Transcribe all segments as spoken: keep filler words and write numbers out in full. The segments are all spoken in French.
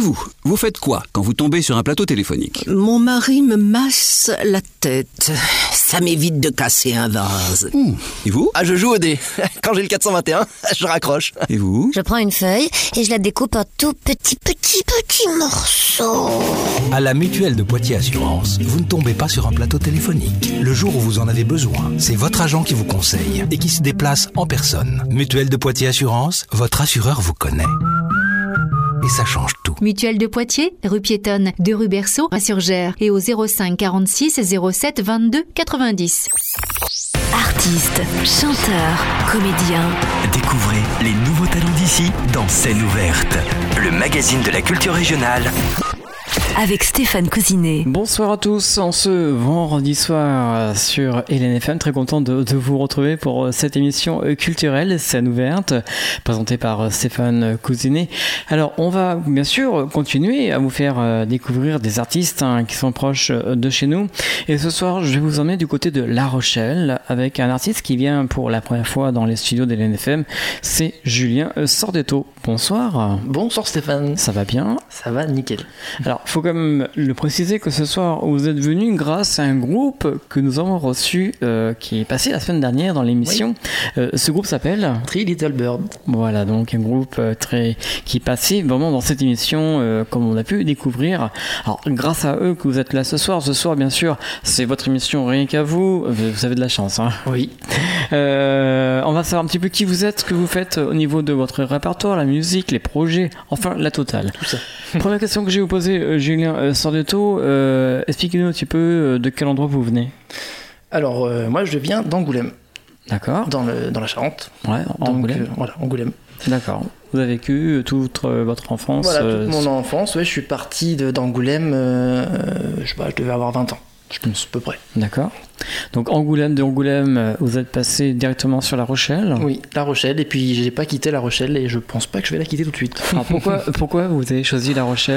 vous, vous faites quoi quand vous tombez sur un plateau téléphonique ? Mon mari me masse la tête. Ça m'évite de casser un vase. Mmh. Et vous ? Ah, je joue au dé. Quand j'ai le quatre cent vingt et un, je raccroche. Et vous ? Je prends une feuille et je la découpe en tout petits, petits, petits morceaux. À la Mutuelle de Poitiers Assurance, vous ne tombez pas sur un plateau téléphonique. Le jour où vous en avez besoin, c'est votre agent qui vous conseille et qui se déplace en personne. Mutuelle de Poitiers Assurance, votre assureur vous connaît. Et ça change tout. Mutuelle de Poitiers, rue piétonne de rue Berceau à Surgères et au zéro cinq quarante-six zéro sept vingt-deux quatre-vingt-dix. Artistes, chanteurs, comédiens. Découvrez les nouveaux talents d'ici dans Scène ouverte, le magazine de la culture régionale. Avec Stéphane Cousinet. Bonsoir à tous, en ce vendredi soir sur Hélène F M, très content de, de vous retrouver pour cette émission culturelle, Scène ouverte, présentée par Stéphane Cousinet. Alors, on va bien sûr continuer à vous faire découvrir des artistes hein, qui sont proches de chez nous. Et ce soir, je vais vous emmener du côté de La Rochelle avec un artiste qui vient pour la première fois dans les studios d'Hélène F M, c'est Julien Sordetto. Bonsoir. Bonsoir Stéphane. Ça va bien ? Ça va nickel. Alors, il faut quand même le préciser que ce soir, vous êtes venu grâce à un groupe que nous avons reçu, euh, qui est passé la semaine dernière dans l'émission. Oui. Euh, ce groupe s'appelle Three Little Birds. Voilà, donc un groupe euh, très qui est passé vraiment dans cette émission, euh, comme on a pu découvrir. Alors, grâce à eux que vous êtes là ce soir. Ce soir, bien sûr, c'est votre émission rien qu'à vous. Vous avez de la chance, hein. Oui. Euh, on va savoir un petit peu qui vous êtes, ce que vous faites au niveau de votre répertoire, la musique, les projets, enfin la totale. Tout ça. Première question que je vais vous poser, euh, Julien euh, Sordetto, euh, expliquez-nous un petit peu euh, de quel endroit vous venez. Alors, euh, moi je viens d'Angoulême. D'accord. Dans, le, dans la Charente. Ouais, Angoulême. Donc, euh, voilà, Angoulême. D'accord. Vous avez vécu toute euh, votre enfance. Voilà, euh, toute mon enfance, ouais, je suis parti de, d'Angoulême, euh, je sais pas, je devais avoir vingt ans. Je pense, à peu près. D'accord. Donc Angoulême, de Angoulême, vous êtes passé directement sur La Rochelle ? Oui, La Rochelle, et puis j'ai pas quitté La Rochelle et je pense pas que je vais la quitter tout de suite. Alors pourquoi, pourquoi vous avez choisi La Rochelle ?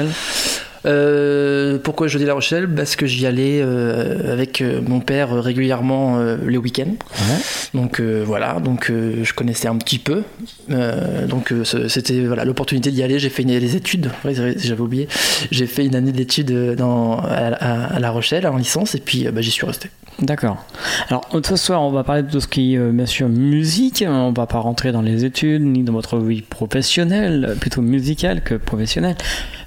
Euh, pourquoi je dis La Rochelle ? Parce que j'y allais euh, avec euh, mon père euh, régulièrement euh, les week-ends. Ouais. Donc euh, voilà, donc euh, je connaissais un petit peu. Euh, donc euh, c'était voilà, l'opportunité d'y aller. J'ai fait une, des études, ouais, j'avais oublié. J'ai fait une année d'études dans, à, à, à La Rochelle en licence et puis euh, bah, j'y suis resté. D'accord. Alors ce soir on va parler de tout ce qui est euh, bien sûr musique, on va pas rentrer dans les études ni dans votre vie professionnelle, plutôt musicale que professionnelle.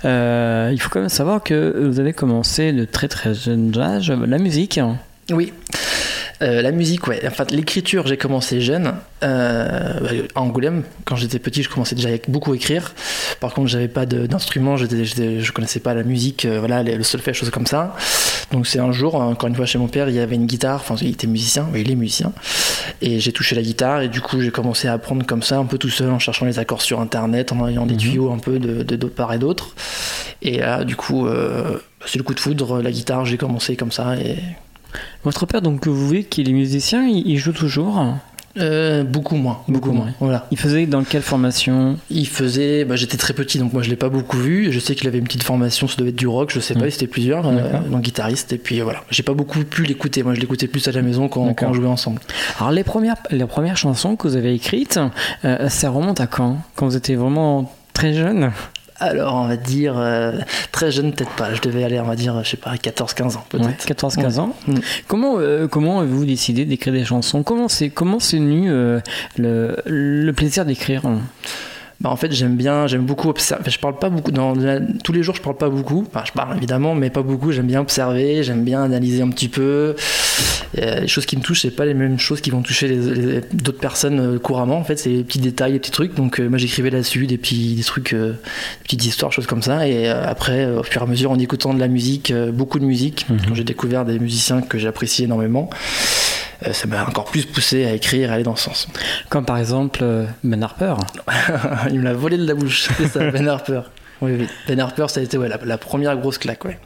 Euh, il faut quand même savoir que vous avez commencé de très très jeune âge la musique. Oui. Euh, la musique, ouais. Enfin, l'écriture, j'ai commencé jeune. Euh, à Angoulême, quand j'étais petit, je commençais déjà à beaucoup écrire. Par contre, j'avais pas de, d'instrument, j'étais, j'étais, je connaissais pas la musique, euh, voilà, le solfège, choses comme ça. Donc c'est un jour, encore une fois, chez mon père, il y avait une guitare. Enfin, il était musicien, il est musicien. Et j'ai touché la guitare et du coup, j'ai commencé à apprendre comme ça, un peu tout seul, en cherchant les accords sur Internet, en ayant des mmh. tuyaux un peu de, de, de part et d'autre. Et là, du coup, euh, c'est le coup de foudre. La guitare, j'ai commencé comme ça et... Votre père, donc, vous voyez qu'il est musicien, il joue toujours ? Euh, beaucoup moins, beaucoup, beaucoup moins. Voilà. Il faisait dans quelle formation ? Il faisait, bah, j'étais très petit, donc moi je l'ai pas beaucoup vu. Je sais qu'il avait une petite formation, ça devait être du rock, je sais mmh. pas, c'était plusieurs, euh, donc guitariste. Et puis voilà, j'ai pas beaucoup pu l'écouter. Moi je l'écoutais plus à la maison quand, quand on jouait ensemble. Alors les premières, les premières chansons que vous avez écrites, euh, ça remonte à quand ? Quand vous étiez vraiment très jeune ? Alors, on va dire, euh, très jeune, peut-être pas. Je devais aller, on va dire, je sais pas, quatorze quinze ans, peut-être. Ouais, quatorze quinze ans. Mmh. Comment, euh, comment avez-vous décidé d'écrire des chansons ? Comment c'est, comment c'est venu euh, le, le plaisir d'écrire ? Bah en fait j'aime bien, j'aime beaucoup observer. Enfin, je parle pas beaucoup dans la... tous les jours, je parle pas beaucoup. Enfin, je parle évidemment, mais pas beaucoup. J'aime bien observer, j'aime bien analyser un petit peu. Euh, les choses qui me touchent, c'est pas les mêmes choses qui vont toucher les, les, d'autres personnes euh, couramment. En fait, c'est les petits détails, les petits trucs. Donc euh, moi j'écrivais là-dessus des petits des trucs, euh, des petites histoires, choses comme ça. Et euh, après, euh, au fur et à mesure, en écoutant de la musique, euh, beaucoup de musique, mmh. quand j'ai découvert des musiciens que j'apprécie énormément. Euh, ça m'a encore plus poussé à écrire, à aller dans ce sens. Comme par exemple euh, Ben Harper. Il me l'a volé de la bouche, c'est ça, Ben Harper. Oui, oui. Ben Harper, ça a été ouais, la, la première grosse claque, ouais.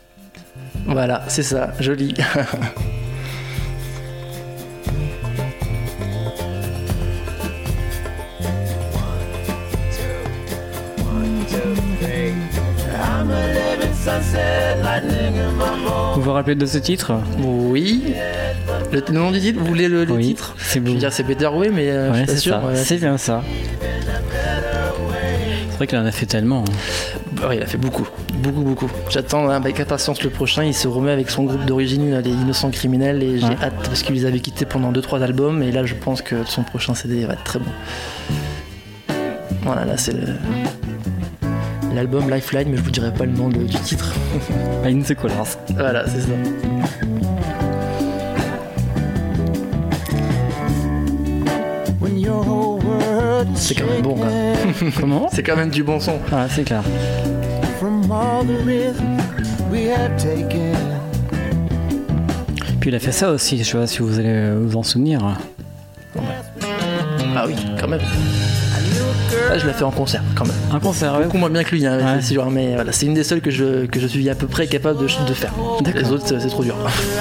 Voilà, c'est ça, joli. Vous vous rappelez de ce titre ? Oui. Le, le nom du titre, vous voulez le, le oui, titre ? C'est beau. Je veux dire, c'est Better Way, mais euh, ouais, je suis pas c'est sûr. Ça. Ouais, c'est bien ça. C'est vrai qu'il en a fait tellement. Ouais, il a fait beaucoup, beaucoup, beaucoup. J'attends avec impatience le prochain. Il se remet avec son groupe d'origine, les Innocents Criminels, et j'ai ouais. hâte parce qu'il les avait quittés pendant deux trois albums. Et là, je pense que son prochain C D va être très bon. Voilà, là, c'est le... l'album Lifeline, mais je vous dirai pas le nom de, du titre. In the Colors. Voilà, c'est ça. C'est quand même bon, quand même. Comment ? C'est quand même du bon son. Ah, c'est clair. Puis il a fait ça aussi, je sais pas si vous allez vous en souvenir. Ouais. Ah oui, quand même. Là, je l'ai fait en concert, quand même. Un concert, ouais. Beaucoup moins bien que lui, hein, ouais. c'est sûr, mais voilà, c'est une des seules que je, que je suis à peu près capable de, de faire. D'accord. Les autres, c'est, c'est trop dur.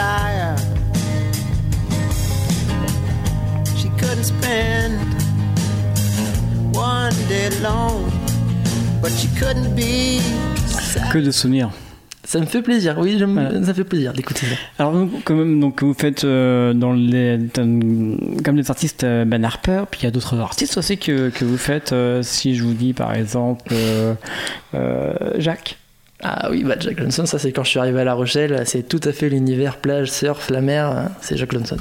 Que de souvenirs. Ça me fait plaisir, oui, j'aime, voilà. Ça fait plaisir d'écouter ça. Alors, quand même, donc, vous faites euh, dans les, dans, comme des artistes euh, Ben Harper, puis il y a d'autres artistes aussi que, que vous faites. Euh, si je vous dis par exemple euh, euh, Jacques. Ah oui, bah Jack Johnson, ça c'est quand je suis arrivé à La Rochelle, c'est tout à fait l'univers plage, surf, la mer, c'est Jack Johnson.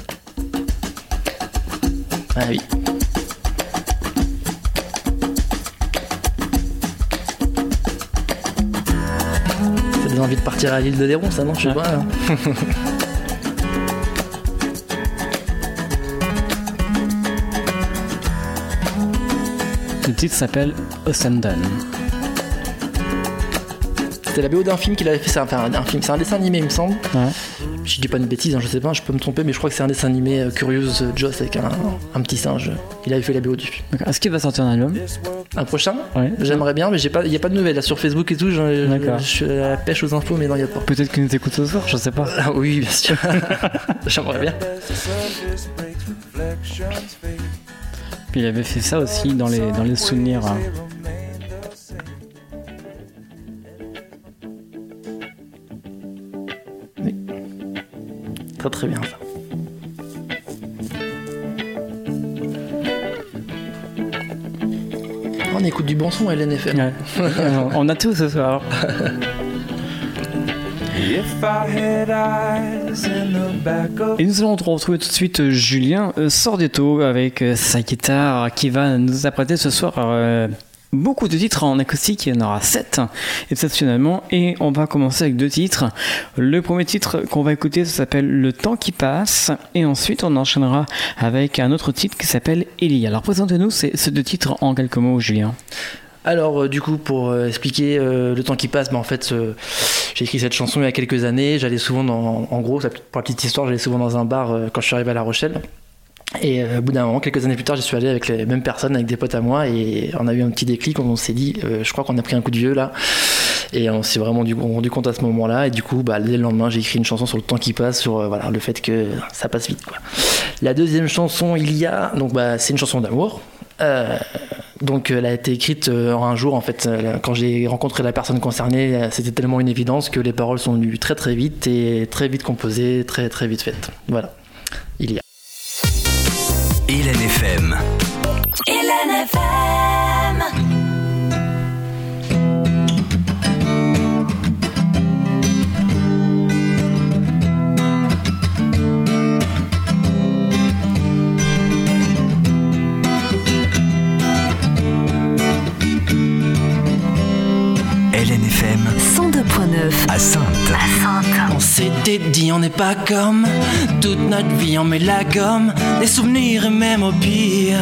Ah oui. J'ai envie de partir à l'île de Léron, ça non, je sais ouais. pas. Hein. Le titre s'appelle Ossendon. C'était la B O d'un film qu'il avait fait, c'est un, un, un film, c'est un dessin animé, il me semble. Ouais. Je dis pas une bêtise, hein, je sais pas, je peux me tromper, mais je crois que c'est un dessin animé euh, Curious Joss avec un, un petit singe. Il avait fait la B O du film. D'accord. Est-ce qu'il va sortir un album ? Un prochain ? Ouais. J'aimerais bien, mais il n'y a pas de nouvelles. Là, sur Facebook et tout, je, je, je suis à la pêche aux infos, mais non, il n'y a pas. Peut-être qu'il nous écoute ce soir, je sais pas. Ah, oui, bien sûr. J'aimerais bien. Puis il avait fait ça aussi dans les, dans les souvenirs. Hein. Oui. Très très bien ça. On écoute du bon son à L N F M. Ouais. On a tout ce soir. Et nous allons retrouver tout de suite Julien Sordetto avec sa guitare qui va nous apprêter ce soir euh, beaucoup de titres en acoustique. Il y en aura sept exceptionnellement, et on va commencer avec deux titres. Le premier titre qu'on va écouter, ça s'appelle Le temps qui passe, et ensuite on enchaînera avec un autre titre qui s'appelle Ellie. Alors présentez-nous ces, ces deux titres en quelques mots, Julien. Alors euh, du coup, pour euh, expliquer euh, le temps qui passe, bah, en fait euh, j'ai écrit cette chanson il y a quelques années. J'allais souvent dans, en gros, pour la petite histoire, j'allais souvent dans un bar euh, quand je suis arrivé à La Rochelle. Et euh, au bout d'un moment, quelques années plus tard, j'y suis allé avec les mêmes personnes, avec des potes à moi, et on a eu un petit déclic. On s'est dit, euh, je crois qu'on a pris un coup de vieux là, et on s'est vraiment du, rendu compte à ce moment-là. Et du coup, bah, dès le lendemain, j'ai écrit une chanson sur le temps qui passe, sur euh, voilà, le fait que ça passe vite, quoi. La deuxième chanson, il y a, donc bah, c'est une chanson d'amour. Euh, donc elle a été écrite euh, un jour en fait, euh, quand j'ai rencontré la personne concernée, euh, c'était tellement une évidence que les paroles sont venues très très vite et très vite composées, très très vite faites. Voilà, il y a Hélène F M. Hélène F M. Hélène F M cent deux point neuf à Sainte. À Sainte. On s'était dit on n'est pas comme toute notre vie, on met la gomme, des souvenirs et même au pire.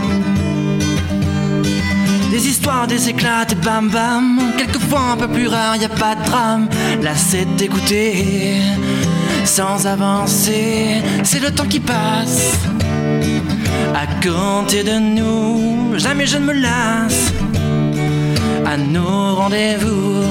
Des histoires, des éclats, des bam bam. Quelquefois un peu plus rare, y a pas de drame. Là c'est d'écouter sans avancer. C'est le temps qui passe à côté de nous. Jamais je ne me lasse à nos rendez-vous.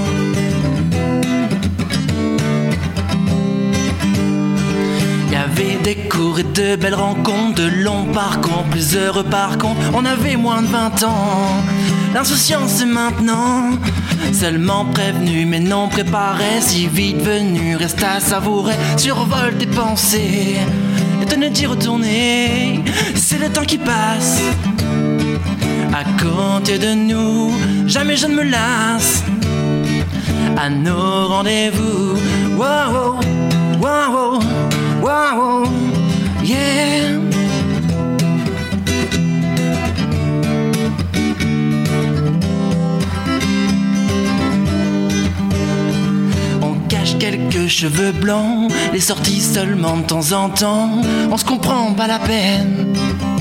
Il y avait des cours et de belles rencontres, de longs parcours, plus heureux par contre. On avait moins de vingt ans. L'insouciance est maintenant seulement prévenu mais non préparé. Si vite venu, reste à savourer. Survole tes pensées et te ne d'y retourner. C'est le temps qui passe à côté de nous. Jamais je ne me lasse à nos rendez-vous. Wow, wow, wow, wow, yeah. Quelques cheveux blancs, les sorties seulement de temps en temps. On se comprend pas la peine.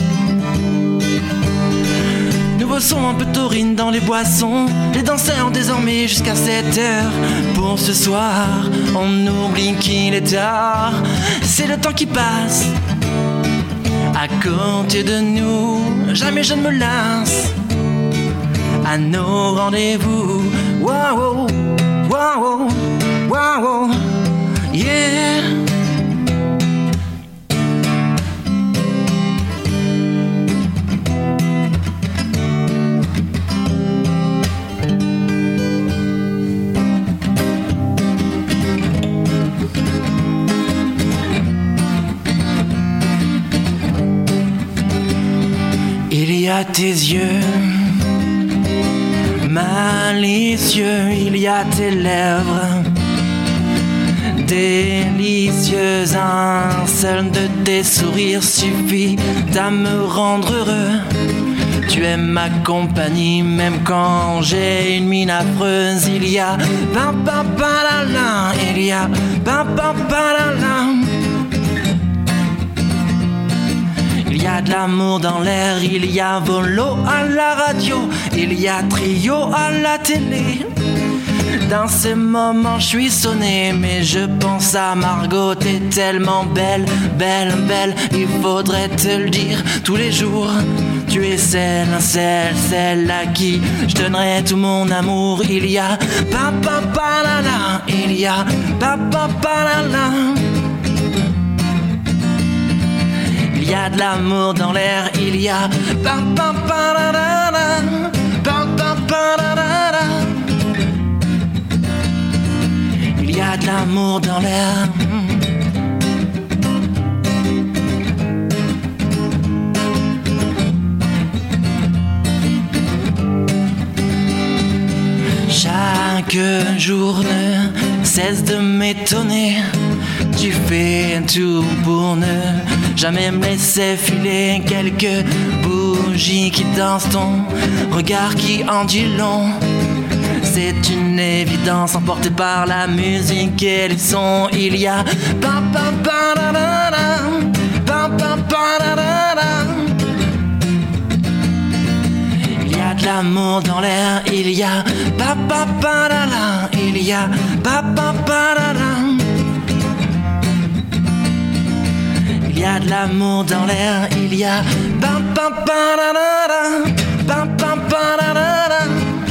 Nouveau son un peu taurine dans les boissons. Les danseurs désormais jusqu'à sept heures. Pour ce soir, on oublie qu'il est tard. C'est le temps qui passe à côté de nous. Jamais je ne me lasse. À nos rendez-vous. Wow, wow, wow, yeah. Il y a tes yeux malicieux, il y a tes lèvres délicieuses, un seul de tes sourires suffit à me rendre heureux. Tu es ma compagnie même quand j'ai une mine affreuse. Il y a pa pa pa la la, il y a pa pa pa la la. Il y a de l'amour dans l'air, il y a volo à la radio, il y a trio à la télé. Dans ces moments je suis sonné, mais je pense à Margot. T'es tellement belle, belle, belle, il faudrait te le dire tous les jours. Tu es celle, celle, celle à qui je donnerai tout mon amour. Il y a pa pa pa la la, il y a pa pa pa la la. Il y a de l'amour dans l'air, il y a pa pa pa la la la, pa pa pa la la la. Il y a de l'amour dans l'air. Chaque jour ne cesse de m'étonner. Tu fais tout pour ne jamais me laisser filer. Quelques bougies qui dansent, ton regard qui en dit long. C'est une évidence emportée par la musique et les sons. Il y a pa pa pa la la la, pa pa pa la la la. Il y a de l'amour dans l'air, il y a pa pa pa la la, il y a pa pa pa la la. Il y a de l'amour dans l'air, il y a pa pa pa la la la, pa pa pa la la la.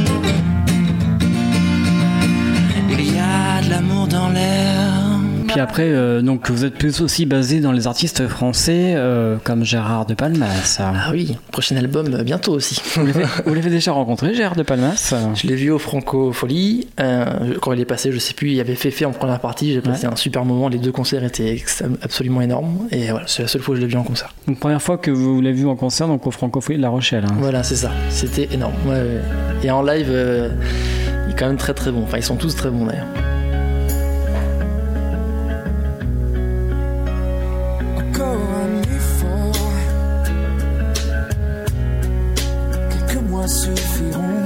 L'amour dans l'air. Puis après, euh, donc vous êtes plus aussi basé dans les artistes français euh, comme Gérard de Palmas. Ah oui, prochain album euh, bientôt aussi. Vous l'avez, vous l'avez déjà rencontré, Gérard de Palmas? Je l'ai vu au Franco Folie. Euh, quand il est passé, je sais plus, il y avait Féfé en première partie. J'ai passé ouais. un super moment. Les deux concerts étaient absolument énormes. Et voilà, c'est la seule fois que je l'ai vu en concert. Donc première fois que vous l'avez vu en concert, donc au Franco Folie de La Rochelle. Hein. Voilà, c'est ça. C'était énorme. Ouais, ouais. Et en live, euh, il est quand même très très bon. Enfin, ils sont tous très bons d'ailleurs. Suffiront.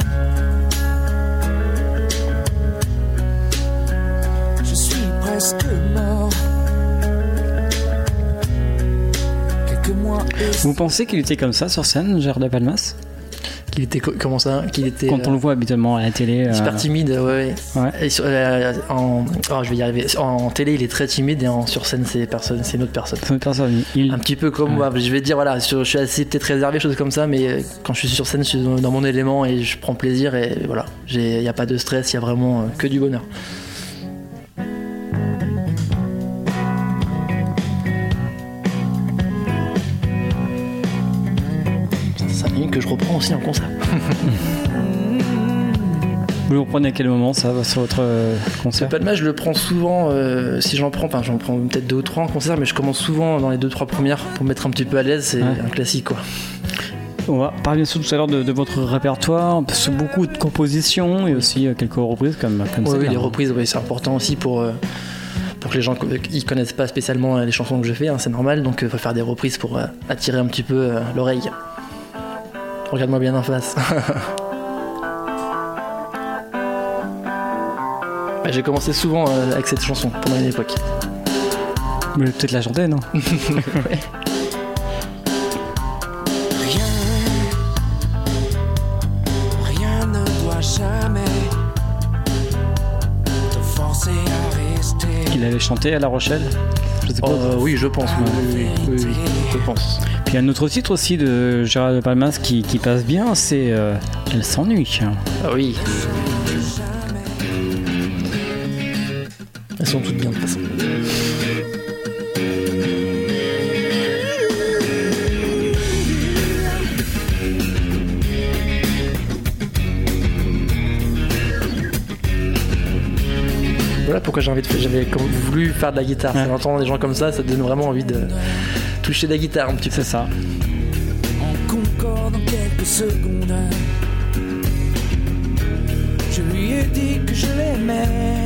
Je suis presque mort. Quelques mois. Vous pensez qu'il était comme ça sur scène, Gérard de Palmas? Qu'il était comment ça qu'il était quand on euh, le voit habituellement à la télé super euh... timide, ouais, ouais. Et sur, euh, en oh, je vais y arriver. En télé il est très timide et en sur scène c'est personne, c'est une autre personne. C'est une autre personne. Il... Un petit peu comme ouais. moi. Je vais dire voilà, je, je suis assez peut-être réservé, choses comme ça, mais quand je suis sur scène, je suis dans mon élément et je prends plaisir et voilà. Il y a pas de stress, il y a vraiment euh, que du bonheur. Que je reprends aussi en concert. Vous le reprenez à quel moment ça sur votre concert? Le Palmas, je le prends souvent, euh, si j'en prends, enfin j'en prends peut-être deux ou trois en concert, mais je commence souvent dans les deux trois premières pour me mettre un petit peu à l'aise, c'est ouais. un classique quoi. On va parler bien sûr tout à l'heure de, de votre répertoire, parce que beaucoup de compositions et aussi euh, quelques reprises comme, comme oui, ça. Oui, les reprises, oui, c'est important aussi pour, euh, pour que les gens ne connaissent pas spécialement les chansons que je fais, hein, c'est normal, donc il euh, faut faire des reprises pour euh, attirer un petit peu euh, l'oreille. Regarde-moi bien en face. Bah, j'ai commencé souvent euh, avec cette chanson pendant une époque. Vous voulez peut-être la chanter, non? Ouais. Rien ne doit jamais te forcer à rester. Il avait chanté à La Rochelle? Je sais pas. Euh, oui, je pense. Oui, oui, oui, oui, je pense. Puis il y a un autre titre aussi de Gérard de Palmas qui, qui passe bien, c'est euh, Elle s'ennuie. Ah oui. Elles sont toutes bien de toute façon. Voilà pourquoi j'ai envie de faire, j'avais voulu faire de la guitare. Ouais. Ça entendre des gens comme ça, ça te donne vraiment envie de toucher de la guitare un petit peu. C'est ça. En concorde en quelques secondes, je lui ai dit que je l'aimais.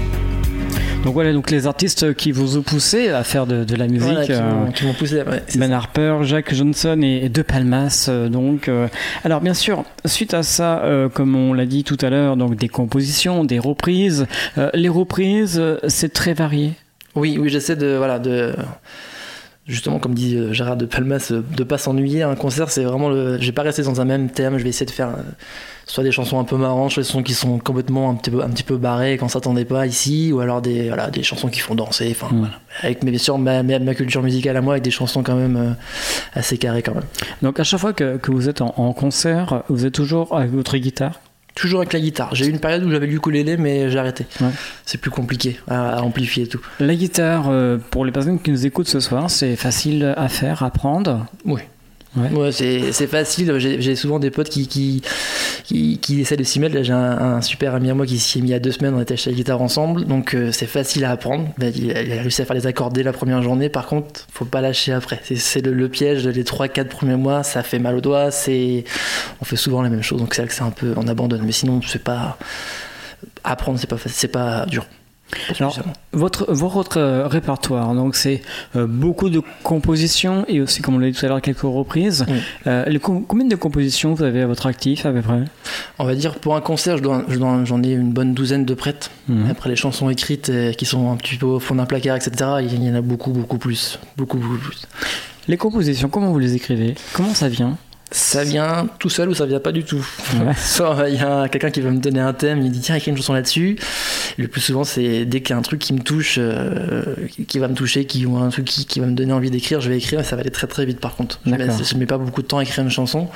Donc voilà, donc les artistes qui vous ont poussé à faire de, de la musique, voilà, qui, m'ont, euh, qui m'ont poussé, ouais, Ben Harper, Jack Johnson et, et De Palmas. Euh, donc, euh, alors bien sûr, suite à ça, euh, comme on l'a dit tout à l'heure, donc des compositions, des reprises. Euh, les reprises, euh, c'est très varié. Oui, oui, j'essaie de voilà de justement, comme dit Gérard de Palmas, de pas s'ennuyer. Un concert, c'est vraiment le. Je vais pas rester dans un même thème. Je vais essayer de faire soit des chansons un peu marrantes, soit des chansons qui sont complètement un petit peu, un petit peu barrées quand on s'attendait pas ici, ou alors des, voilà, des chansons qui font danser. Enfin, mmh. voilà. Avec mais bien sûr ma, ma, ma culture musicale à moi, avec des chansons quand même euh, assez carrées quand même. Donc à chaque fois que, que vous êtes en, en concert, vous êtes toujours avec votre guitare? Toujours avec la guitare. J'ai eu une période où j'avais l'ukulélé, mais j'ai arrêté. Ouais. C'est plus compliqué à, à amplifier et tout. La guitare, euh, pour les personnes qui nous écoutent ce soir, c'est facile à faire, à apprendre? Oui. Ouais. Ouais, c'est, c'est facile. J'ai, j'ai souvent des potes qui, qui, qui, qui essaient de s'y mettre. Là, j'ai un, un super ami à moi qui s'y est mis il y a deux semaines. On était acheté la guitare ensemble. Donc, euh, c'est facile à apprendre. Il, il a réussi à faire les accords dès la première journée. Par contre, faut pas lâcher après. C'est, c'est le, le piège. Les trois quatre premiers mois, ça fait mal aux doigts. C'est... On fait souvent la même chose. Donc, c'est là que c'est un peu. On abandonne. Mais sinon, c'est pas. Apprendre, c'est pas, c'est pas dur. Alors, votre, votre euh, répertoire, donc c'est euh, beaucoup de compositions et aussi, comme on l'a dit tout à l'heure, quelques reprises. Oui. Euh, les, combien de compositions vous avez à votre actif à peu près? On va dire pour un concert, je dois, je dois, j'en ai une bonne douzaine de prêtes. Mmh. Après les chansons écrites euh, qui sont un petit peu au fond d'un placard, et cetera, il y en a beaucoup, beaucoup plus. Beaucoup, beaucoup plus. Les compositions, comment vous les écrivez? Comment ça vient? Ça vient tout seul ou ça vient pas du tout. Ouais. Soit il y a quelqu'un qui va me donner un thème, il dit tiens, écris une chanson là-dessus. Le plus souvent, c'est dès qu'il y a un truc qui me touche, euh, qui va me toucher, qui, ou un truc qui, qui va me donner envie d'écrire, je vais écrire, mais ça va aller très très vite par contre. Je mets, je mets pas beaucoup de temps à écrire une chanson.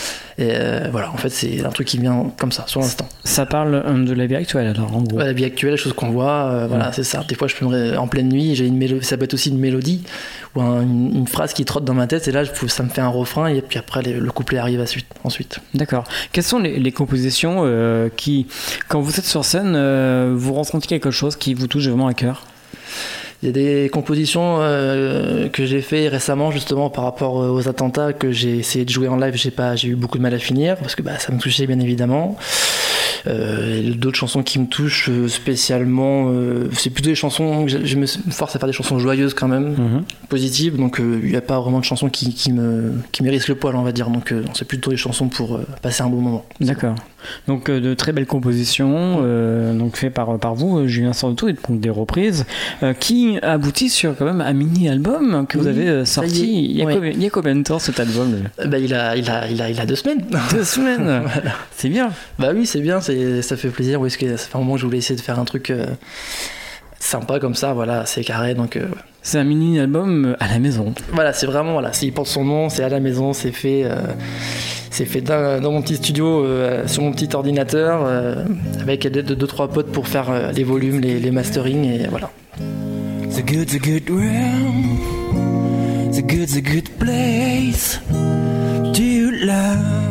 Et euh, voilà, en fait, c'est un truc qui vient comme ça, sur l'instant. Ça parle de la vie actuelle, alors, en gros. Ouais, la vie actuelle, les choses qu'on voit, euh, voilà, ouais. C'est ça. Des fois, je peux me ré... en pleine nuit, j'ai une mélodie, ça peut être aussi une mélodie ou un, une, une phrase qui trotte dans ma tête, et là, ça me fait un refrain, et puis après, les, le couplet arrive à suite, ensuite. D'accord. Quelles sont les, les compositions euh, qui, quand vous êtes sur scène, euh, vous ressentez quelque chose qui vous touche vraiment à cœur? Il y a des compositions euh, que j'ai fait récemment justement par rapport aux attentats que j'ai essayé de jouer en live. J'ai pas, j'ai eu beaucoup de mal à finir parce que bah, ça me touchait bien évidemment. Euh, et d'autres chansons qui me touchent spécialement, euh, c'est plutôt des chansons que je, je me force à faire des chansons joyeuses quand même, mm-hmm. positives. Donc il euh, n'y a pas vraiment de chansons qui, qui me qui mérissent le poil, on va dire. Donc euh, c'est plutôt des chansons pour euh, passer un bon moment. D'accord. Donc euh, de très belles compositions, euh, donc faites par par vous, Julien Sardoutou, et donc des reprises euh, qui aboutissent sur quand même un mini album que oui, vous avez euh, sorti. Il y a ouais. combien, il y a combien de temps cet album? Bah il a il a il a il a deux semaines. Deux semaines. Voilà. C'est bien. Bah oui, c'est bien, c'est ça fait plaisir. Oui, parce que ça fait un moment que je voulais essayer de faire un truc euh, sympa comme ça, voilà, c'est carré, donc. Euh, C'est un mini-album à la maison. Voilà, c'est vraiment, voilà, s'il porte son nom, c'est à la maison, c'est fait, euh, c'est fait dans, dans mon petit studio, euh, sur mon petit ordinateur, euh, avec l'aide de deux trois potes pour faire euh, les volumes, les, les mastering, et voilà. The good, the good realm, the good, the good place to love.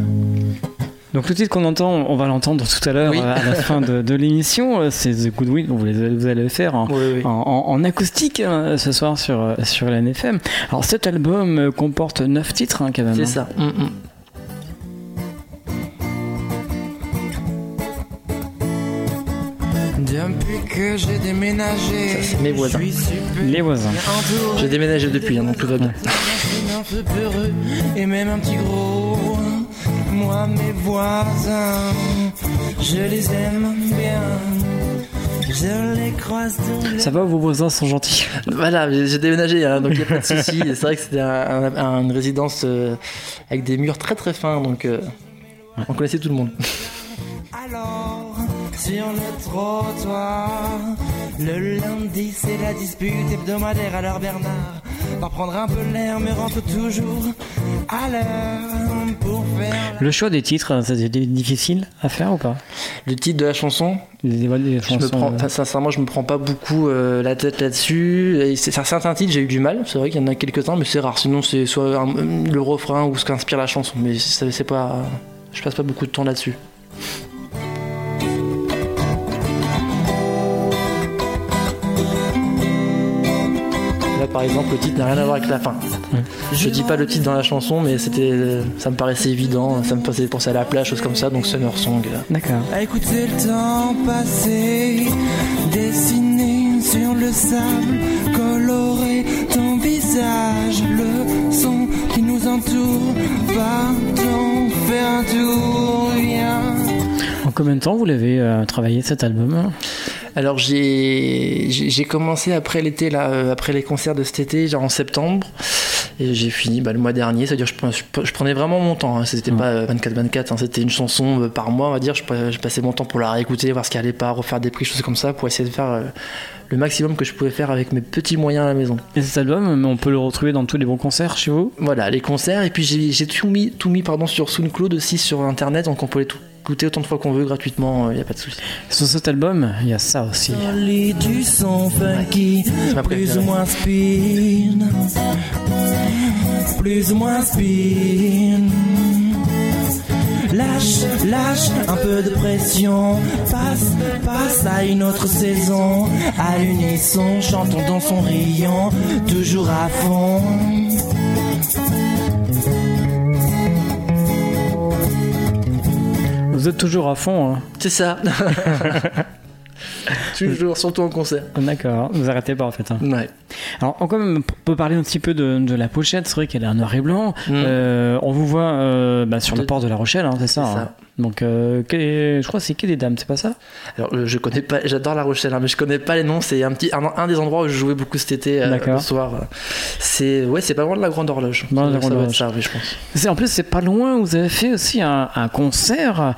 Donc le titre qu'on entend, on va l'entendre tout à l'heure, oui. à la fin de, de l'émission, c'est The Good Wind. Vous, vous allez le faire en, oui, oui. en, en, en acoustique hein, ce soir sur, sur L N F M. Alors cet album comporte neuf titres hein, quand même. C'est hein. ça. Mm-hmm. Depuis que j'ai déménagé, ça c'est mes voisins. Les voisins. J'ai déménagé depuis, hein, donc tout va bien. Un peu peureux et même un petit gros. Moi mes voisins, je les aime bien. Je les croise tous les... Ça va, vos voisins sont gentils. Voilà, j'ai, j'ai déménagé, hein, donc il n'y a pas de souci. C'est vrai que c'était un, un, une résidence euh, avec des murs très très fins, donc euh, ouais. On connaissait tout le monde. Alors, sur le trottoir, le lundi c'est la dispute hebdomadaire. Alors Bernard va prendre un peu l'air, mais rentre toujours à l'heure pour faire... Le choix des titres, c'était difficile à faire ou pas? Le titre de la chanson, les, les chansons, je me prends, euh... sincèrement, je me prends pas beaucoup euh, la tête là-dessus. Et c'est, certains titres, j'ai eu du mal. C'est vrai qu'il y en a quelques-uns, mais c'est rare. Sinon, c'est soit un, le refrain ou ce qu'inspire la chanson. Mais c'est, c'est pas, je passe pas beaucoup de temps là-dessus. Là, par exemple, le titre n'a rien à voir avec la fin. Ouais. Je dis pas le titre dans la chanson, mais c'était, ça me paraissait évident. Ça me faisait penser à la plage, choses comme ça. Donc Summer Song. D'accord. À écouter le temps passer, dessiner sur le sable, colorer ton visage, le son qui nous entoure. Partons faire un tour, viens. En combien de temps vous l'avez euh, travaillé cet album? Alors j'ai, j'ai, j'ai commencé après l'été, là, euh, après les concerts de cet été, genre en septembre, et j'ai fini bah, le mois dernier, c'est-à-dire je, je, je prenais vraiment mon temps, hein, c'était mmh. pas vingt-quatre vingt-quatre, hein, c'était une chanson euh, par mois, on va dire, je, je passais mon temps pour la réécouter, voir ce qui allait pas, refaire des prix, choses comme ça, pour essayer de faire euh, le maximum que je pouvais faire avec mes petits moyens à la maison. Et cet album, on peut le retrouver dans tous les bons concerts chez vous? Voilà, les concerts, et puis j'ai, j'ai tout mis, tout mis pardon, sur SoundCloud aussi, sur internet, donc on peut les tout écouter autant de fois qu'on veut gratuitement, il n'y a pas de souci. Sur cet album, il y a ça aussi. Du son funky, ouais, plus ou moins spin, plus ou moins spin. Lâche, lâche un peu de pression, passe, passe à une autre saison. À l'unisson, chantons dans son rayon, toujours à fond. Vous êtes toujours à fond, hein. C'est ça. Toujours, surtout en concert. D'accord, vous arrêtez pas en fait. Hein. Ouais. Alors, on peut parler un petit peu de, de la pochette. C'est vrai qu'elle est en noir et blanc. Mmh. Euh, on vous voit euh, bah, sur de... le port de La Rochelle, hein, c'est ça. C'est ça. Hein. Donc, euh, je crois que c'est Quai des Dames, c'est pas ça? Alors, je connais pas, j'adore La Rochelle, hein, mais je connais pas les noms. C'est un, petit, un, un des endroits où je jouais beaucoup cet été, euh, le soir. C'est, ouais, c'est pas loin de la Grande Horloge. Dans la Grande Horloge. Ça, oui, je pense. C'est, en plus, c'est pas loin. Vous avez fait aussi un, un concert.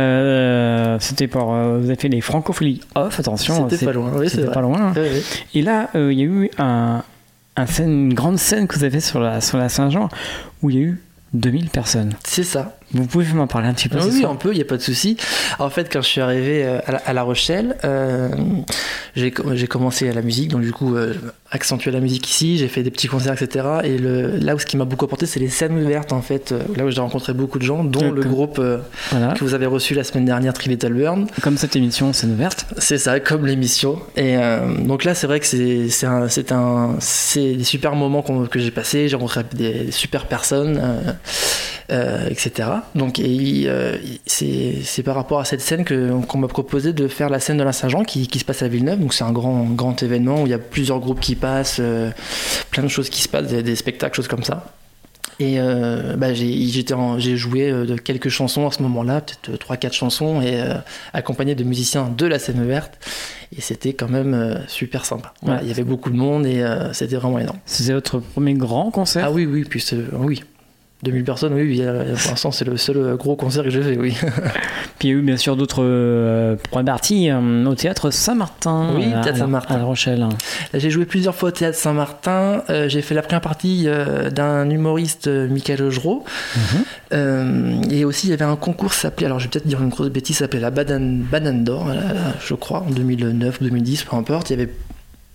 Euh, c'était pour, euh, vous avez fait les Francopholies Off. Attention, c'était c'est, pas loin. Oui, c'était c'est pas loin. Oui, oui. Et là, il euh, y a eu un, un scène, une grande scène que vous avez sur la, sur la Saint-Jean où il y a eu deux mille personnes. C'est ça. Vous pouvez m'en parler un petit peu? Oui, on peut, il n'y a pas de souci. En fait, quand je suis arrivé à La, à la Rochelle, euh, j'ai, j'ai commencé à la musique, donc du coup, euh, accentué la musique ici, j'ai fait des petits concerts, et cetera. Et le, là où ce qui m'a beaucoup apporté, c'est les scènes ouvertes, en fait, là où j'ai rencontré beaucoup de gens, dont le groupe euh, voilà. que vous avez reçu la semaine dernière, Three Little Bird. Comme cette émission, scène ouverte. C'est ça, comme l'émission. Et euh, donc là, c'est vrai que c'est, c'est, un, c'est, un, c'est des super moments que j'ai passés, j'ai rencontré des, des super personnes, euh, euh, et cetera. Donc et, euh, c'est, c'est par rapport à cette scène que, qu'on m'a proposé de faire la scène de la Saint-Jean qui, qui se passe à Villeneuve. Donc c'est un grand, grand événement où il y a plusieurs groupes qui passent, euh, plein de choses qui se passent, des, des spectacles, choses comme ça. Et euh, bah, j'ai, j'étais en, j'ai joué de quelques chansons à ce moment-là, peut-être trois quatre chansons, et euh, accompagné de musiciens de la scène ouverte. Et c'était quand même euh, super sympa. Voilà, ouais. Il y avait beaucoup de monde et euh, c'était vraiment énorme. C'était votre premier grand concert? Ah oui, oui, puis c'est, oui. deux mille personnes, oui, oui, pour l'instant c'est le seul gros concert que j'ai fait, oui. Puis il y a eu bien sûr d'autres euh, premières parties euh, au théâtre Saint-Martin. Oui, à, théâtre Saint-Martin. À La Rochelle. Là, j'ai joué plusieurs fois au théâtre Saint-Martin. Euh, j'ai fait la première partie euh, d'un humoriste, euh, Michael Augereau. Mm-hmm. Euh, et aussi il y avait un concours qui s'appelait, alors je vais peut-être dire une grosse bêtise, ça s'appelait la Banane, Banane d'Or, là, là, je crois, en deux mille neuf, deux mille dix, peu importe. Il y avait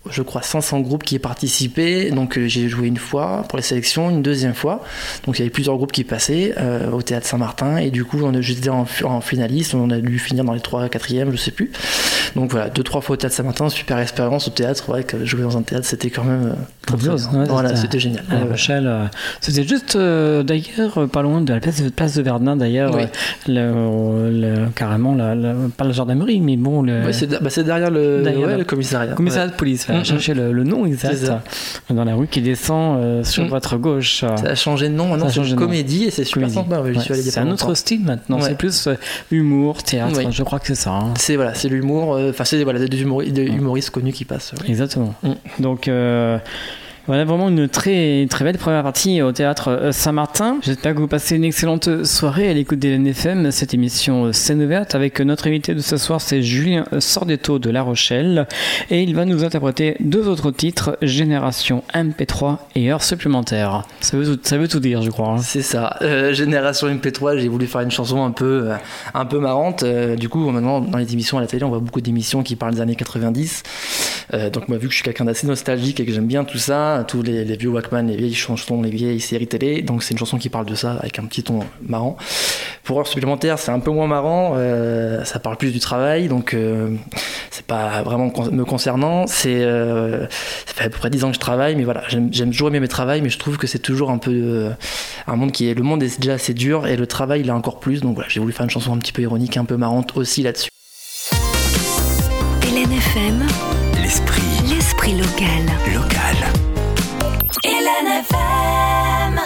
je crois, cinq cents groupes qui y participaient. Donc euh, j'ai joué une fois pour les sélections, une deuxième fois. Donc il y avait plusieurs groupes qui passaient euh, au Théâtre Saint-Martin. Et du coup, on a, j'étais en, en finaliste. On a dû finir dans les trois quatrième, je sais plus. Donc voilà, deux, trois fois au Théâtre Saint-Martin. Super expérience au théâtre. Ouais, que jouer dans un théâtre, c'était quand même euh, très, très bien. Ouais, voilà, c'était, c'était génial. À La Rochelle, euh, c'était juste euh, d'ailleurs pas loin de la place de, place de Verdun d'ailleurs. Oui. Le, le, carrément, la, la, pas la gendarmerie, mais bon. Le... Ouais, c'est, bah, c'est derrière le, derrière ouais, le commissariat. Commissariat ouais. de police. Mm-hmm. Chercher le, le nom exact dans la rue qui descend euh, sur mm. votre gauche. Ça a changé de nom. Maintenant, c'est une comédie et c'est super comédie. Sympa. Ouais, ouais, c'est un autre style maintenant. Ouais. C'est plus euh, humour, théâtre. Oui. Je crois que c'est ça. Hein. C'est voilà, c'est l'humour. Enfin, euh, c'est voilà, des, humoristes, des humoristes connus qui passent. Ouais. Exactement. Mm. Donc. Euh, Voilà, vraiment une très, très belle première partie au Théâtre Saint-Martin. J'espère que vous passez une excellente soirée à l'écoute d'Hélène F M, cette émission Scène ouverte avec notre invité de ce soir, c'est Julien Sordetto de La Rochelle. Et il va nous interpréter deux autres titres, Génération M P trois et Heures supplémentaires. Ça veut, ça veut tout dire, je crois. Hein. C'est ça. Euh, Génération M P trois, j'ai voulu faire une chanson un peu, euh, un peu marrante. Euh, du coup, maintenant, dans les émissions à la télé, on voit beaucoup d'émissions qui parlent des années quatre-vingt-dix. Euh, donc, moi, vu que je suis quelqu'un d'assez nostalgique et que j'aime bien tout ça, tous les, les vieux Walkman, les vieilles chansons, les vieilles séries télé, donc c'est une chanson qui parle de ça avec un petit ton marrant. Pour Heures supplémentaires, c'est un peu moins marrant, euh, ça parle plus du travail, donc euh, c'est pas vraiment con- me concernant. C'est, euh, ça fait à peu près dix ans que je travaille, mais voilà, j'aime, j'aime toujours aimer mes travails, mais je trouve que c'est toujours un peu euh, un monde qui est, le monde est déjà assez dur et le travail il est encore plus, donc voilà, j'ai voulu faire une chanson un petit peu ironique, un peu marrante aussi là-dessus. Hélène F M. L'esprit. L'esprit local. Local. Hélène F M.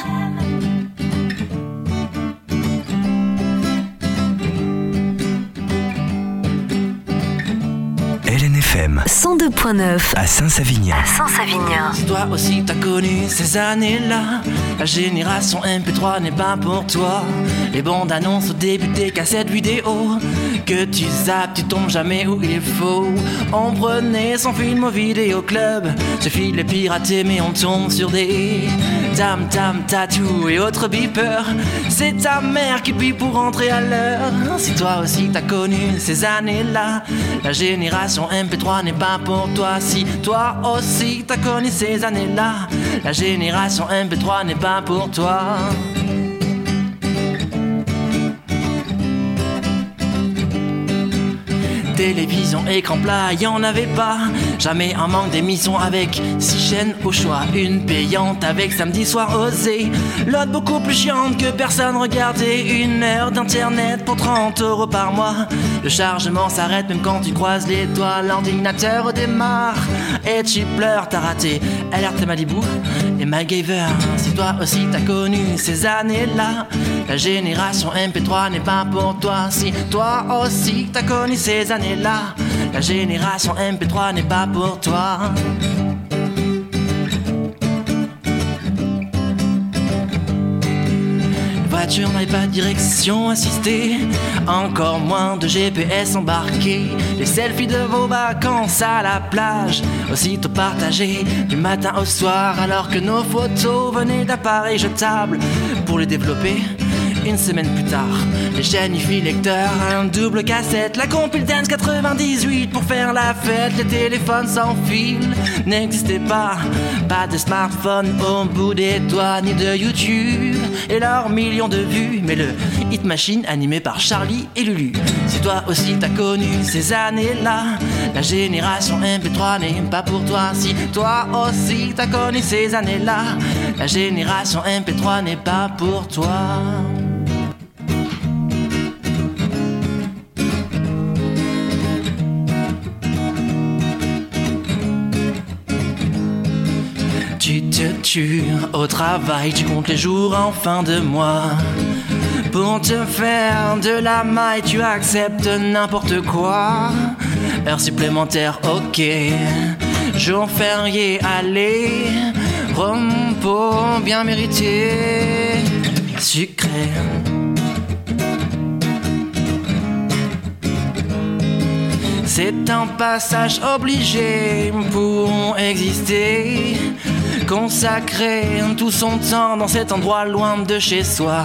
Hélène F M. cent deux point neuf. À Saint-Savignan. À Saint-Savignan. Si toi aussi t'as connu ces années-là, la génération M P trois n'est pas pour toi. Les bandes annonces au début des cassettes vidéo, que tu zappes, tu tombes jamais où il faut. On prenait son film au vidéoclub, ce fil est piraté mais on tombe sur des tam tam tatou et autres beepers. C'est ta mère qui bip pour rentrer à l'heure. Si toi aussi t'as connu ces années-là, la génération M P trois n'est pas pour toi. Si toi aussi t'as connu ces années-là, la génération M P trois n'est pas pour toi. Télévision, écran plat, y en avait pas. Jamais un manque d'émissions avec six chaînes au choix. Une payante avec samedi soir osé, l'autre beaucoup plus chiante que personne regardait. Une heure d'internet pour trente euros par mois. Le chargement s'arrête même quand tu croises les doigts. L'ordinateur démarre et tu pleures, t'as raté Alerte Malibu et MacGyver. Si toi aussi t'as connu ces années-là, la génération M P trois n'est pas pour toi. Si toi aussi t'as connu ces années-là, la génération M P trois n'est pas pour toi. La voiture n'avait pas de direction assistée, encore moins de G P S embarqué. Les selfies de vos vacances à la plage, aussitôt partagés du matin au soir, alors que nos photos venaient d'appareils jetables. Pour les développer une semaine plus tard, les chaînes hi-fi lecteurs, un double cassette, la compile Dance quatre-vingt-dix-huit pour faire la fête. Les téléphones sans fil n'existaient pas, pas de smartphone au bout des doigts, ni de YouTube et leurs millions de vues, mais le Hit Machine animé par Charlie et Lulu. Si toi aussi t'as connu ces années-là, la génération M P trois n'est pas pour toi. Si toi aussi t'as connu ces années-là, la génération M P trois n'est pas pour toi. Tu te tues au travail, tu comptes les jours en fin de mois. Pour te faire de la maille, tu acceptes n'importe quoi. Heures supplémentaires, ok. Jour férié, allez. Repos bien mérité. Sucré. C'est un passage obligé pour exister. Consacrer tout son temps dans cet endroit loin de chez soi.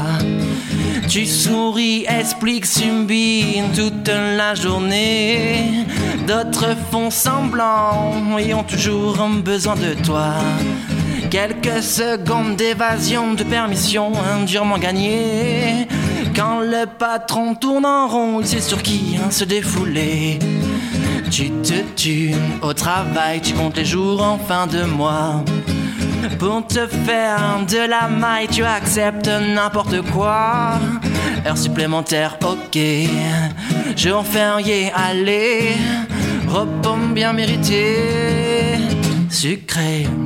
Tu souris, expliques, subis toute la journée. D'autres font semblant et ont toujours besoin de toi. Quelques secondes d'évasion, de permission, durement gagnées. Quand le patron tourne en rond, il sait sur qui se défouler. Tu te tues au travail, tu comptes les jours en fin de mois. Pour te faire de la maille, tu acceptes n'importe quoi. Heure supplémentaire, ok. Jour férié, allez. Repos bien mérité, sucré.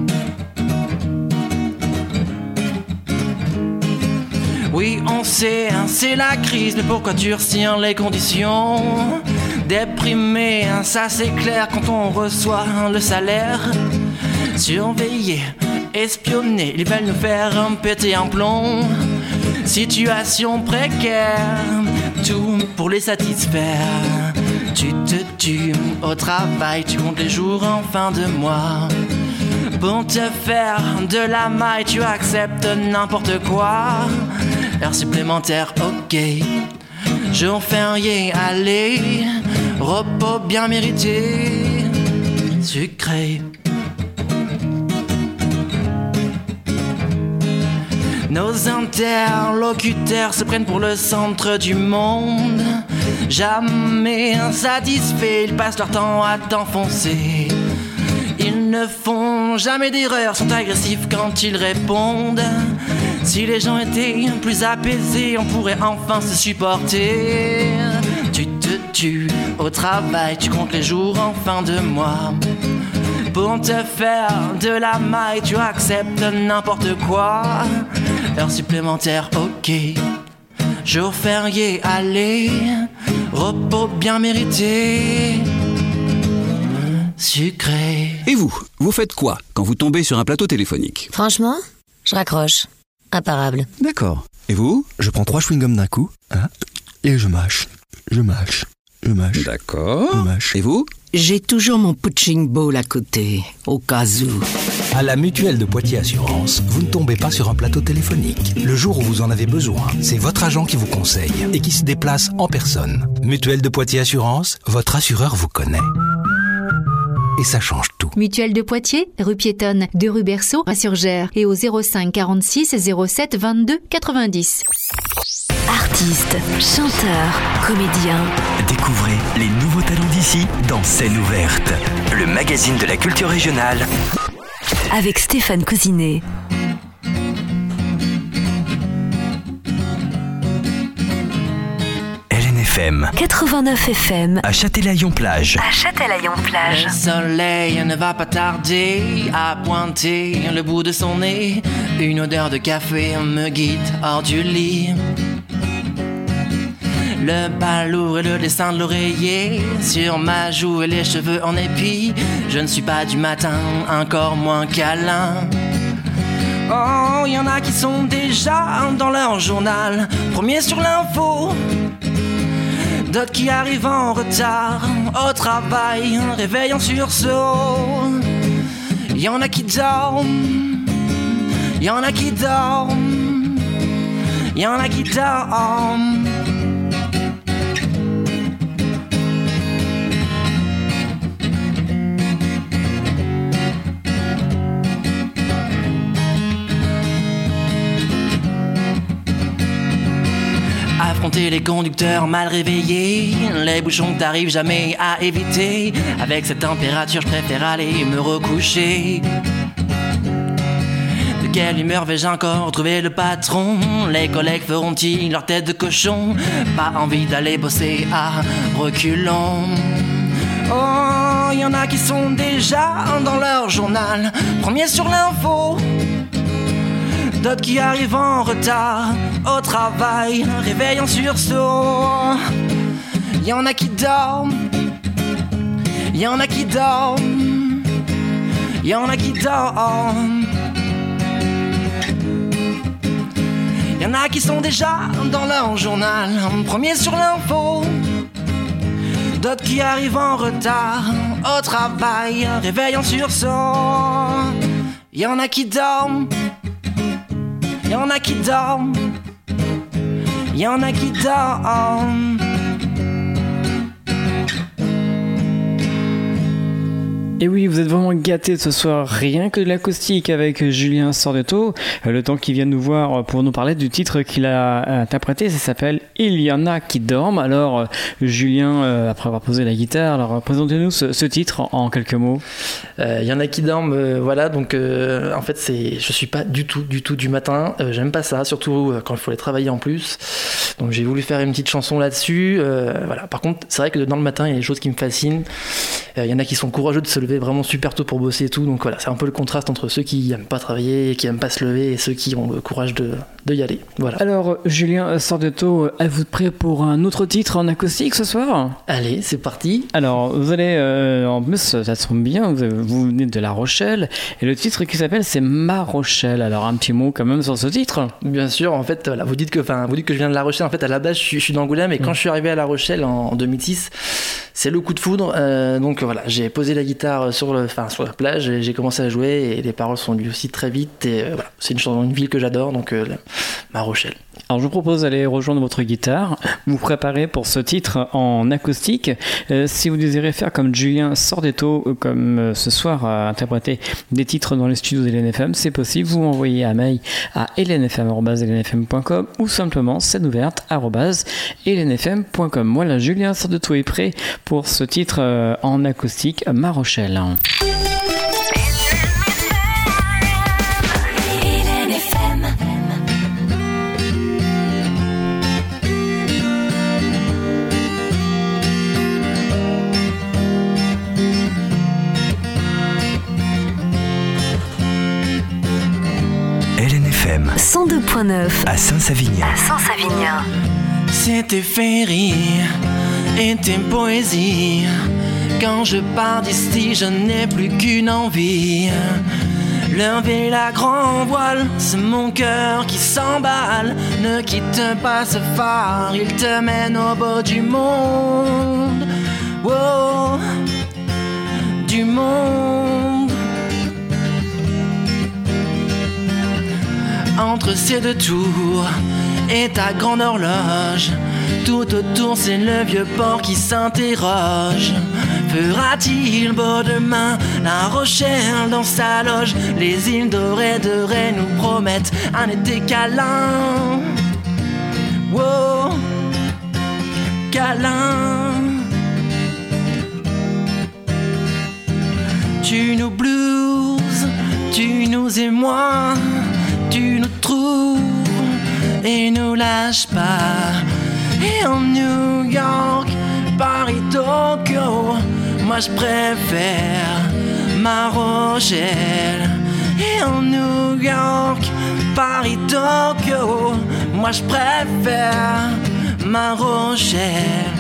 Oui, on sait, c'est la crise, mais pourquoi durcir les conditions? Déprimé, ça c'est clair quand on reçoit le salaire. Surveiller, espionner, ils veulent nous faire péter un plomb. Situation précaire, tout pour les satisfaire. Tu te tues au travail, tu comptes les jours en fin de mois. Pour te faire de la maille, tu acceptes n'importe quoi. Heure supplémentaire, ok. Jour férié, allez. Repos bien mérité, sucré. Nos interlocuteurs se prennent pour le centre du monde. Jamais insatisfaits, ils passent leur temps à t'enfoncer. Ils ne font jamais d'erreur, sont agressifs quand ils répondent. Si les gens étaient plus apaisés, on pourrait enfin se supporter. Tu te tues au travail, tu comptes les jours en fin de mois. Pour te faire de la maille, tu acceptes n'importe quoi. Heure supplémentaire, ok. Jour férié, allez. Repos bien mérité, sucré. Et vous, vous faites quoi quand vous tombez sur un plateau téléphonique? Franchement, je raccroche. Imparable. D'accord. Et vous? Je prends trois chewing-gums d'un coup, hein, et je mâche, je mâche, je mâche. D'accord. Je mâche. Et vous? J'ai toujours mon punching ball à côté, au cas où. À la Mutuelle de Poitiers Assurance, vous ne tombez pas sur un plateau téléphonique. Le jour où vous en avez besoin, c'est votre agent qui vous conseille et qui se déplace en personne. Mutuelle de Poitiers Assurance, votre assureur vous connaît. Et ça change tout. Mutuelle de Poitiers, rue piétonne de rue Berceau à Surgères et au zéro cinq quarante-six zéro sept vingt-deux quatre-vingt-dix. Artistes, chanteurs, comédiens. Découvrez les nouveaux talents d'ici dans Scène ouverte, le magazine de la culture régionale. Avec Stéphane Cousinet. L N F M quatre-vingt-neuf F M à Châtelaillon-Plage. À Châtelaillon-Plage. Le soleil ne va pas tarder à pointer le bout de son nez. Une odeur de café me guide hors du lit. Le bas lourd et le dessin de l'oreiller sur ma joue et les cheveux en épi. Je ne suis pas du matin, encore moins câlin. Oh, y en a qui sont déjà dans leur journal, premiers sur l'info. D'autres qui arrivent en retard au travail, réveil en sursaut. Y en a qui dorment, y en a qui dorment, y en a qui dorment. Affronter les conducteurs mal réveillés, les bouchons que t'arrives jamais à éviter. Avec cette température, je préfère aller me recoucher. De quelle humeur vais-je encore retrouver le patron? Les collègues feront-ils leur tête de cochon? Pas envie d'aller bosser à reculons. Oh, y en a qui sont déjà dans leur journal, premiers sur l'info. D'autres qui arrivent en retard au travail, réveil en sursaut. Y en a qui dorment, y en a qui dorment, y en a qui dorment. Y en a qui sont déjà dans leur journal, premiers sur l'info. D'autres qui arrivent en retard au travail, réveil en sursaut. Y en a qui dorment, y en a qui dorment, y en a qui dorment. Et oui, vous êtes vraiment gâtés ce soir, rien que de l'acoustique avec Julien Sordetto, le temps qu'il vient nous voir pour nous parler du titre qu'il a interprété, ça s'appelle « Il y en a qui dorment ». Alors Julien, après avoir posé la guitare, alors présentez-nous ce, ce titre en, en quelques mots. Euh, il y en a qui dorment, euh, voilà, donc euh, en fait c'est, je suis pas du tout, du tout du matin, euh, j'aime pas ça, surtout quand il faut aller travailler en plus, donc j'ai voulu faire une petite chanson là-dessus, euh, voilà. Par contre c'est vrai que dans le matin il y a des choses qui me fascinent, il euh, y en a qui sont courageux de se lever vraiment super tôt pour bosser et tout, donc voilà, c'est un peu le contraste entre ceux qui aiment pas travailler, qui aiment pas se lever et ceux qui ont le courage de, de y aller, voilà. Alors Julien Sordetto, êtes-vous prêt pour un autre titre en acoustique ce soir ? Allez, c'est parti. Alors vous allez, euh, en plus ça tombe bien, vous, vous venez de La Rochelle et le titre qui s'appelle c'est Ma Rochelle, alors un petit mot quand même sur ce titre. Bien sûr, en fait voilà, vous dites que, enfin, vous dites que je viens de La Rochelle, en fait à la base je suis, je suis d'Angoulême et quand mmh. je suis arrivé à La Rochelle en, en deux mille six, c'est le coup de foudre, euh, donc voilà, j'ai posé la guitare sur, le, enfin, sur la plage et j'ai commencé à jouer et les paroles sont venues aussi très vite et euh, voilà, c'est une chanson, une ville que j'adore, donc euh, Ma Rochelle. Alors je vous propose d'aller rejoindre votre guitare, vous préparer pour ce titre en acoustique. Euh, si vous désirez faire comme Julien Sordetto, comme euh, ce soir à interpréter des titres dans les studios d'Hélène F M, c'est possible, vous m'envoyez un mail à hélène f m arobase hélène f m point com ou simplement scène ouverte arobase hélène f m point com. Voilà, Julien Sordetto est prêt pour ce titre euh, en acoustique, Ma Rochelle. cent deux point neuf à Saint-Savinien. À Saint-Savinien. C'était féerie et tes poésies. Quand je pars d'ici, je n'ai plus qu'une envie. Lever la grand voile, c'est mon cœur qui s'emballe. Ne quitte pas ce phare, il te mène au bout du monde. Wow, du monde. Entre ces deux tours et ta grande horloge, tout autour c'est le vieux port qui s'interroge. Fera-t-il beau demain La Rochelle dans sa loge? Les îles dorées de Ré nous promettent un été câlin. Wow, câlin. Tu nous blues, tu nous émois, tu nous trouves et nous lâche pas. Et en New York, Paris, Tokyo, moi je préfère Ma Rochelle. Et en New York, Paris, Tokyo, moi je préfère Ma Rochelle.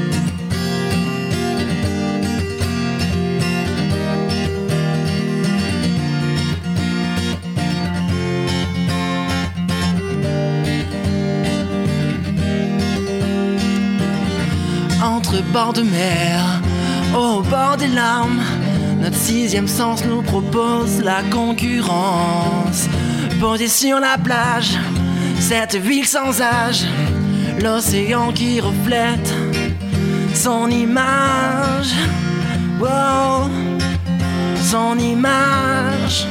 Entre bord de mer, au bord des larmes, notre sixième sens nous propose la concurrence. Posé sur la plage, cette ville sans âge, l'océan qui reflète son image. Wow, son image.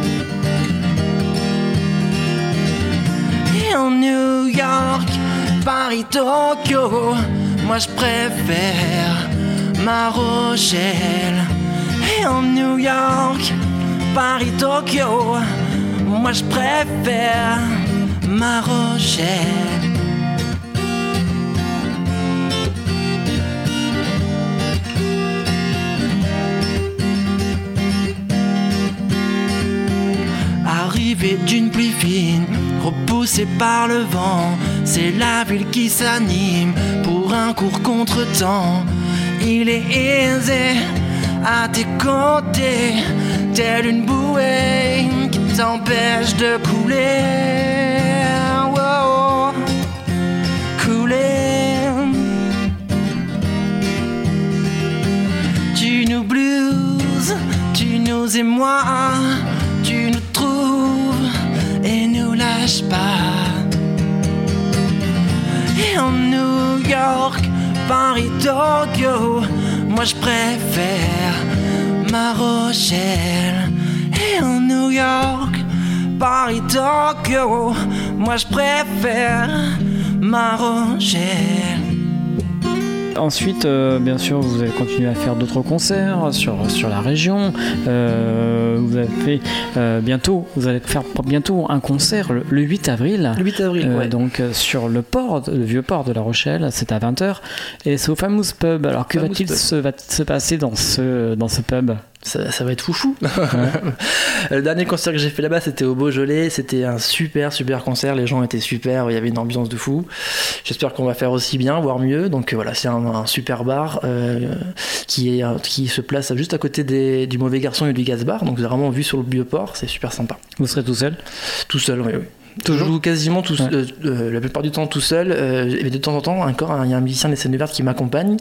Et en New York, Paris, Tokyo, moi je préfère Ma Rochelle. Et en New York, Paris, Tokyo, moi je préfère Ma Rochelle. Arrivée d'une pluie fine, repoussée par le vent, c'est la ville qui s'anime pour un court contretemps. Il est aisé à tes côtés, telle une bouée qui t'empêche de couler. Wow, couler. Tu nous blues, tu nous émois, tu nous trouves et nous lâche pas. Et en New York, Paris, Tokyo, moi je préfère Ma Rochelle. Rochelle et en New York, Paris, Tokyo, moi je préfère ma Rochelle. Ensuite, euh, bien sûr, vous allez continuer à faire d'autres concerts sur, sur la région. Euh, vous avez fait euh, bientôt, vous allez faire bientôt un concert le, le huit avril. Le huit avril, euh, ouais. Donc euh, sur le port, le vieux port de La Rochelle, c'est à vingt heures. Et c'est au Famous Pub. Alors que Famous va-t-il Pub. se, va se passer dans ce, dans ce pub ? Ça, ça va être foufou. Ouais. Le dernier concert que j'ai fait là-bas, c'était au Beaujolais. C'était un super, super concert. Les gens étaient super. Il y avait une ambiance de fou. J'espère qu'on va faire aussi bien, voire mieux. Donc voilà, c'est un, un super bar euh, qui, est, qui se place juste à côté des, du Mauvais Garçon et du Gaz Bar. Donc vraiment vu sur le Bioport, c'est super sympa. Vous serez tout seul ? Tout seul, oui, oui. Je joue quasiment tout, Ouais. euh, euh, la plupart du temps tout seul. Euh, et de temps en temps, encore, il y a un musicien des scènes ouvertes qui m'accompagne.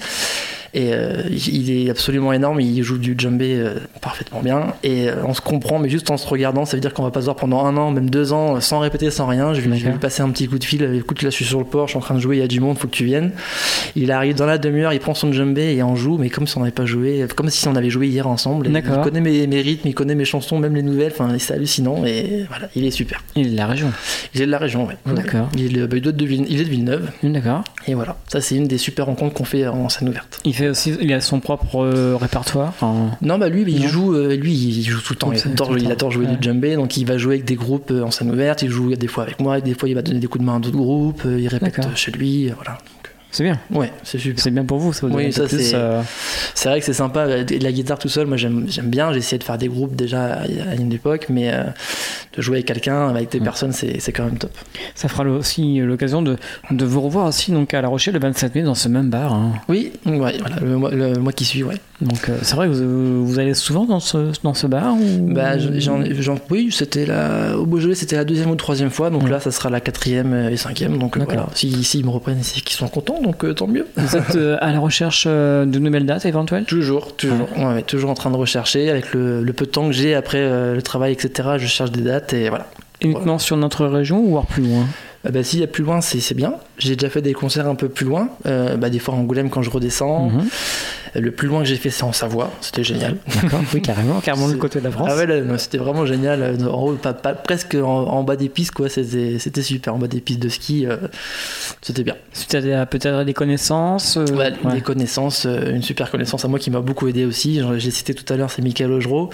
Et euh, il est absolument énorme, il joue du djembé euh, parfaitement bien. Et euh, on se comprend, mais juste en se regardant, ça veut dire qu'on va pas se voir pendant un an, même deux ans, euh, sans répéter, sans rien. Je, je vais lui passer un petit coup de fil. Écoute, là je suis sur le port, je suis en train de jouer, il y a du monde, faut que tu viennes. Il arrive dans la demi-heure, il prend son djembé et on joue, mais comme si on n'avait pas joué, comme si on avait joué hier ensemble. Et il connaît mes, mes rythmes, il connaît mes chansons, même les nouvelles, enfin, c'est hallucinant. Et voilà, il est super. Il est de la région. Il est de la région, oui. D'accord. Il, est, bah, il, doit être de Ville, il est de Villeneuve. D'accord. Et voilà, ça c'est une des super rencontres qu'on fait en scène ouverte. Il fait aussi, il a son propre euh, répertoire. Enfin... Non, bah lui, il non. joue, euh, lui, il joue tout le temps. Comme Il ça, adore, tout le il temps. adore jouer Ouais. du djembé, donc il va jouer avec des groupes euh, en scène ouverte. Il joue des fois avec moi, et des fois il va donner des coups de main à d'autres groupes. euh, Il répète D'accord. chez lui, euh, voilà. C'est bien. Ouais, c'est super. C'est bien pour vous, ça vous donne Oui, un peu ça plus, c'est. euh, C'est vrai que c'est sympa. La guitare tout seul, moi j'aime, j'aime bien. J'ai essayé de faire des groupes déjà à une époque, mais euh, de jouer avec quelqu'un, avec des Ouais. personnes, c'est, c'est quand même top. Ça fera le- aussi l'occasion de, de vous revoir aussi donc à La Rochelle le vingt-sept mai dans ce même bar. Hein. Oui, ouais, voilà, le, mois- le mois qui suit, ouais. Donc euh, c'est vrai que vous, vous allez souvent dans ce, dans ce bar ou... Bah, j'en, j'en, oui, c'était la, au Beaujolais, c'était la deuxième ou troisième fois, donc Ouais. là, ça sera la quatrième et cinquième, donc euh, D'accord. voilà. Si, si ils me reprennent, c'est qu'ils sont contents, donc euh, tant mieux. Vous êtes euh, à la recherche euh, de nouvelles dates éventuelles ? Toujours, toujours, ouais, ouais, toujours en train de rechercher avec le, le peu de temps que j'ai après euh, le travail, et cetera. Je cherche des dates et voilà. Uniquement Voilà. sur notre région ou voire plus loin ? Euh, bah, s'il y a plus loin, c'est, c'est bien. J'ai déjà fait des concerts un peu plus loin, euh, bah, des fois en Angoulême quand je redescends. Mhm. Le plus loin que j'ai fait, c'est en Savoie, c'était génial. D'accord, oui, carrément, carrément le C'est- côté de la France. Ah ouais, là, non, c'était vraiment génial. euh, En haut, pas, pas- presque en, en bas des pistes, quoi. C'était, c'était super. En bas des pistes de ski, euh, c'était bien. Tu as peut-être des connaissances euh, Ouais, ouais. Des connaissances, euh, une super connaissance à moi qui m'a beaucoup aidé aussi. J'en- J'ai cité tout à l'heure, c'est Michael Augereau.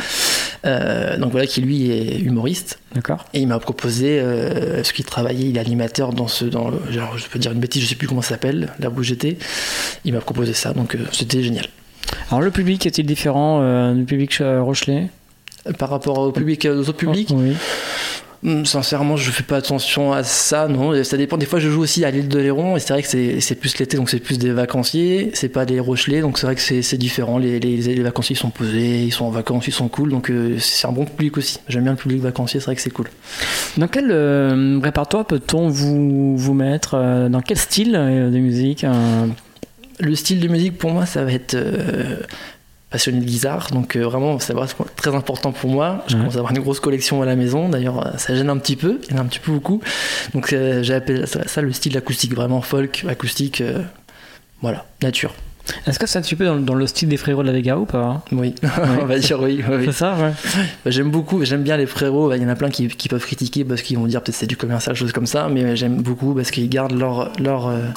Euh, donc voilà, qui lui est humoriste. D'accord. Et il m'a proposé, euh, parce qu'il travaillait, il est animateur dans ce. Dans le, genre, je peux dire une bêtise, je sais plus comment ça s'appelle, là où j'étais. Il m'a proposé ça, donc euh, c'était génial. Alors le public est-il différent euh, du public euh, rochelais ? Par rapport au public, aux autres publics, Oui. hum, sincèrement, je fais pas attention à ça, non. Ça dépend. Des fois, je joue aussi à l'île de Léron, et c'est vrai que c'est, c'est plus l'été, donc c'est plus des vacanciers. C'est pas des Rochelais, donc c'est vrai que c'est, c'est différent. Les, les, les vacanciers ils sont posés, ils sont en vacances, ils sont cool, donc euh, c'est un bon public aussi. J'aime bien le public vacancier, c'est vrai que c'est cool. Dans quel euh, répertoire peut-on vous, vous mettre euh, Dans quel style euh, de musique euh, Le style de musique pour moi, ça va être euh, passionné de guitare, donc euh, vraiment c'est vraiment très important pour moi. Je Ouais. commence à avoir une grosse collection à la maison, d'ailleurs euh, ça gêne un petit peu, il y en a un petit peu beaucoup. Donc euh, j'ai appelé ça, ça le style acoustique, vraiment folk, acoustique, euh, voilà, nature. Est-ce que c'est un petit peu dans, dans le style des Frérots de la Vega ou pas ? Oui, on va dire oui. oui, oui. C'est ça, ouais. Bah, j'aime beaucoup, j'aime bien les frérots. Il y en a plein qui, qui peuvent critiquer parce qu'ils vont dire peut-être c'est du commercial, choses comme ça, mais j'aime beaucoup parce qu'ils gardent leur leur euh,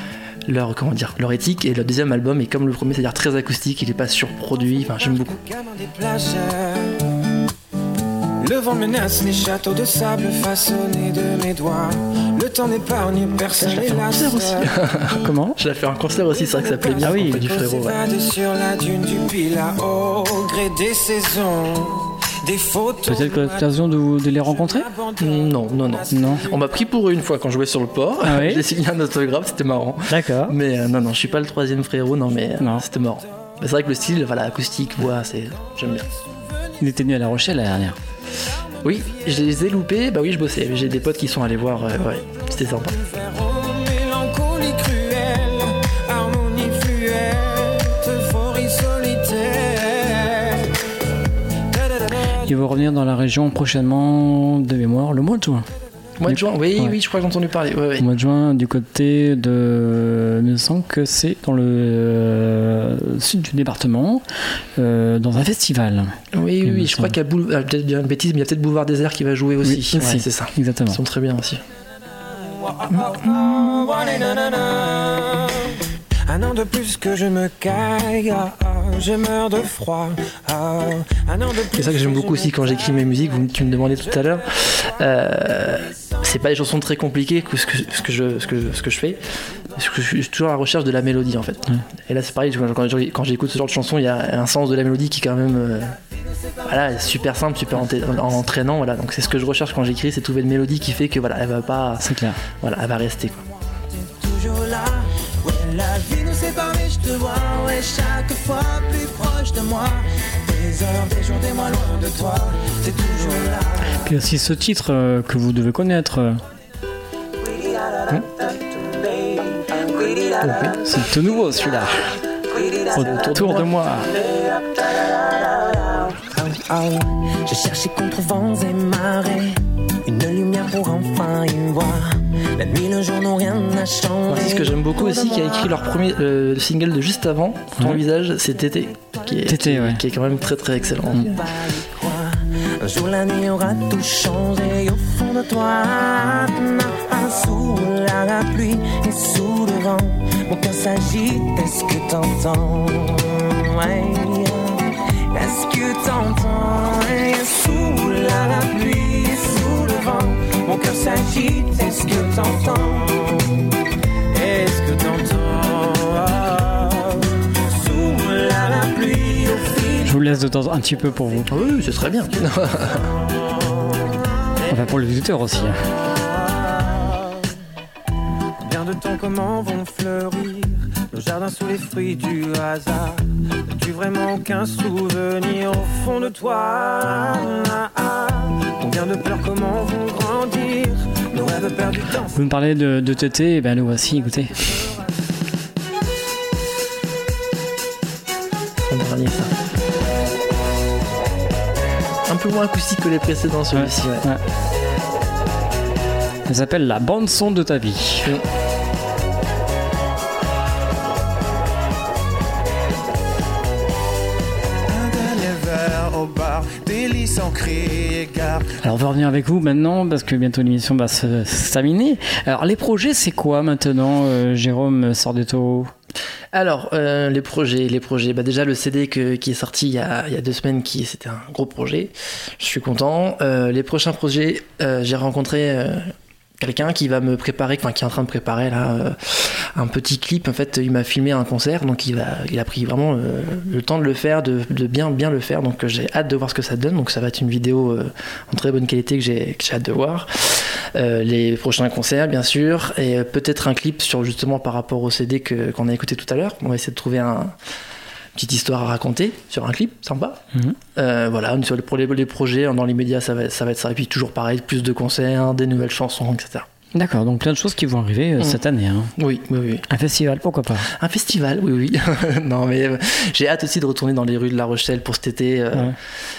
leur comment dire leur éthique. Et le deuxième album est comme le premier, c'est-à-dire très acoustique. Il est pas surproduit. Enfin, j'aime beaucoup. Le vent menace les châteaux de sable façonnés de mes doigts. Le temps n'épargne personne. Je l'ai fait en concert aussi. Comment ? Je l'ai fait en concert aussi, c'est vrai que ça plaît bien. Ah oui. quand on fait du frérot. Ouais. S'évade sur la dune du Pilat au gré des saisons. Des photos. Peut-être que l'occasion de, de les rencontrer ? Non, non, non. Non. On m'a pris pour eux une fois quand je jouais sur le port. Ah oui. J'ai signé un autographe, c'était marrant. D'accord. Mais euh, non, non, je suis pas le troisième frérot, non, mais euh, Non. c'était marrant. Mais c'est vrai que le style, voilà, acoustique, voix, c'est, j'aime bien. Il était venu à La Rochelle l'année dernière. Oui, je les ai loupés, bah oui, je bossais. J'ai des potes qui sont allés voir, euh, ouais, c'était sympa. Mélancolie cruelle, harmonie fluette, euphorie solitaire. Il va revenir dans la région prochainement de mémoire le mois de juin. Mois de juin, oui, ouais. oui, je crois que j'ai entendu parler. Ouais, ouais. Au mois de juin, du côté de. Il me semble que c'est dans le euh, sud du département, euh, dans un festival. Oui, oui, oui je crois qu'il y a Boulevard. Peut-être dire une bêtise, mais il y a peut-être Boulevard Désert qui va jouer aussi. Oui, ouais, c'est ça. Exactement. Ils sont très bien aussi. Un an de plus que je me caille, ah, ah, je meurs de froid. Ah, un an de plus. C'est ça que j'aime beaucoup aussi quand j'écris mes musiques. Vous, tu me demandais tout à l'heure. Euh, c'est pas des chansons très compliquées que ce que, ce que, je, ce que, ce que je fais. Parce que je suis toujours à la recherche de la mélodie en fait. Ouais. Et là c'est pareil, quand, quand j'écoute ce genre de chanson, il y a un sens de la mélodie qui est quand même euh, voilà, super simple, super entraînant. Voilà. Donc c'est ce que je recherche quand j'écris, c'est trouver une mélodie qui fait que voilà, elle va pas. C'est clair. Voilà, elle va rester quoi. Toujours là. La vie nous sépare mais je te vois, ouais, chaque fois plus proche de moi. Des heures, des jours, des mois loin de toi, t'es toujours là. Puis aussi ce titre euh, que vous devez connaître. Euh... Hein okay. C'est tout nouveau celui-là. Autour de moi. J'ai cherché contre vents et marées une lumière pour enfin y voir. La nuit, le jour n'ont rien à changer. C'est ce que j'aime beaucoup aussi, qui a écrit leur premier euh, single de juste avant, Ton ouais. visage, c'est Tété, qui est, Tété, qui, ouais. qui est quand même très très excellent. Mmh. Un jour la nuit aura tout changé au fond de toi, sous la pluie et sous le vent. Mon cœur s'agite, est-ce que t'entends? Ouais. Est-ce que t'entends? Sous la pluie et sous le vent. Mon cœur s'agite, est-ce que t'entends? Est-ce que t'entends? Sous la pluie au fil. Je vous laisse de temps un petit peu pour vous. Oui, c'est très bien. Enfin pour les visiteurs aussi. Bien de temps, comment vont fleurir nos jardins sous les fruits du hasard? N'as-tu vraiment aucun souvenir au fond de toi? Combien de pleurs, comment vont grandir nos rêves perdus dans... Vous me parlez de, de Tété, et ben nous voici, écoutez. Son dernier, ça. Un peu moins acoustique que les précédents, celui-ci. Ouais, ouais. Ça s'appelle La bande-son de ta vie. Oui. Alors on va revenir avec vous maintenant parce que bientôt l'émission va se, se terminer. Alors les projets c'est quoi maintenant, euh, Jérôme Sordetto? Alors euh, les projets, les projets. Bah déjà le C D que, qui est sorti il y a, il y a deux semaines, qui c'était un gros projet. Je suis content. Euh, les prochains projets, euh, j'ai rencontré euh, quelqu'un qui va me préparer, enfin qui est en train de préparer là euh, un petit clip. En fait, il m'a filmé un concert, donc il a, il a pris vraiment euh, le temps de le faire, de, de bien bien le faire. Donc j'ai hâte de voir ce que ça donne. Donc ça va être une vidéo euh, en très bonne qualité que j'ai, que j'ai hâte de voir. Euh, les prochains concerts, bien sûr, et euh, peut-être un clip sur justement par rapport au C D que, qu'on a écouté tout à l'heure. On va essayer de trouver un petite histoire à raconter sur un clip sympa. Mmh. Euh, voilà, sur les, pour les, les projets dans les médias, ça va, ça va être ça. Et puis toujours pareil, plus de concerts, des nouvelles chansons, et cetera. D'accord, donc plein de choses qui vont arriver euh, mmh. cette année. Hein. Oui, oui, oui. Un festival, pourquoi pas? Un festival, oui, oui. Non, mais euh, j'ai hâte aussi de retourner dans les rues de La Rochelle pour cet été. Euh, ouais.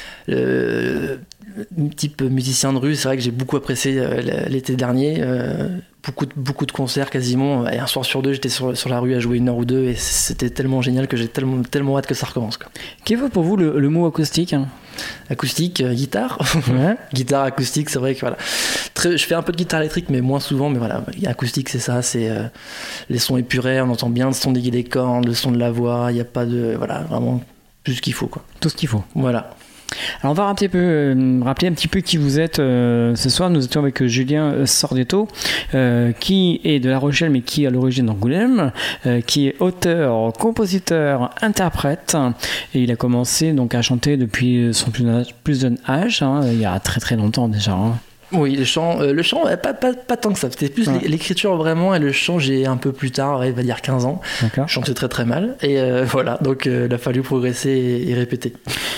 euh, type musicien de rue, c'est vrai que j'ai beaucoup apprécié euh, l'été dernier. Euh, beaucoup, de, beaucoup de concerts quasiment. Et un soir sur deux, j'étais sur, sur la rue à jouer une heure ou deux et c'était tellement génial que j'ai tellement, tellement hâte que ça recommence. Quoi. Qu'est-ce que pour vous le, le mot acoustique hein? Acoustique, euh, guitare. Ouais. Guitare, acoustique, c'est vrai que voilà. Très, je fais un peu de guitare électrique, mais moins souvent. Mais voilà, acoustique, c'est ça. C'est euh, les sons épurés, on entend bien le son des, des cordes, le son de la voix. Il n'y a pas de. Voilà, vraiment tout ce qu'il faut. Quoi. Tout ce qu'il faut. Voilà. Alors on va rappeler un, peu, euh, rappeler un petit peu qui vous êtes euh, ce soir. Nous étions avec euh, Julien Sordetto euh, qui est de La Rochelle mais qui est à l'origine d'Angoulême, euh, qui est auteur, compositeur, interprète et il a commencé donc à chanter depuis son plus, plus jeune âge, hein, il y a très très longtemps déjà. Hein. Oui, le chant, euh, le chant pas, pas, pas tant que ça. C'était plus ouais. l'écriture vraiment et le chant, j'ai un peu plus tard, ouais, il va dire quinze ans. D'accord. Je chantais très très mal et euh, voilà, donc euh, il a fallu progresser et, et répéter.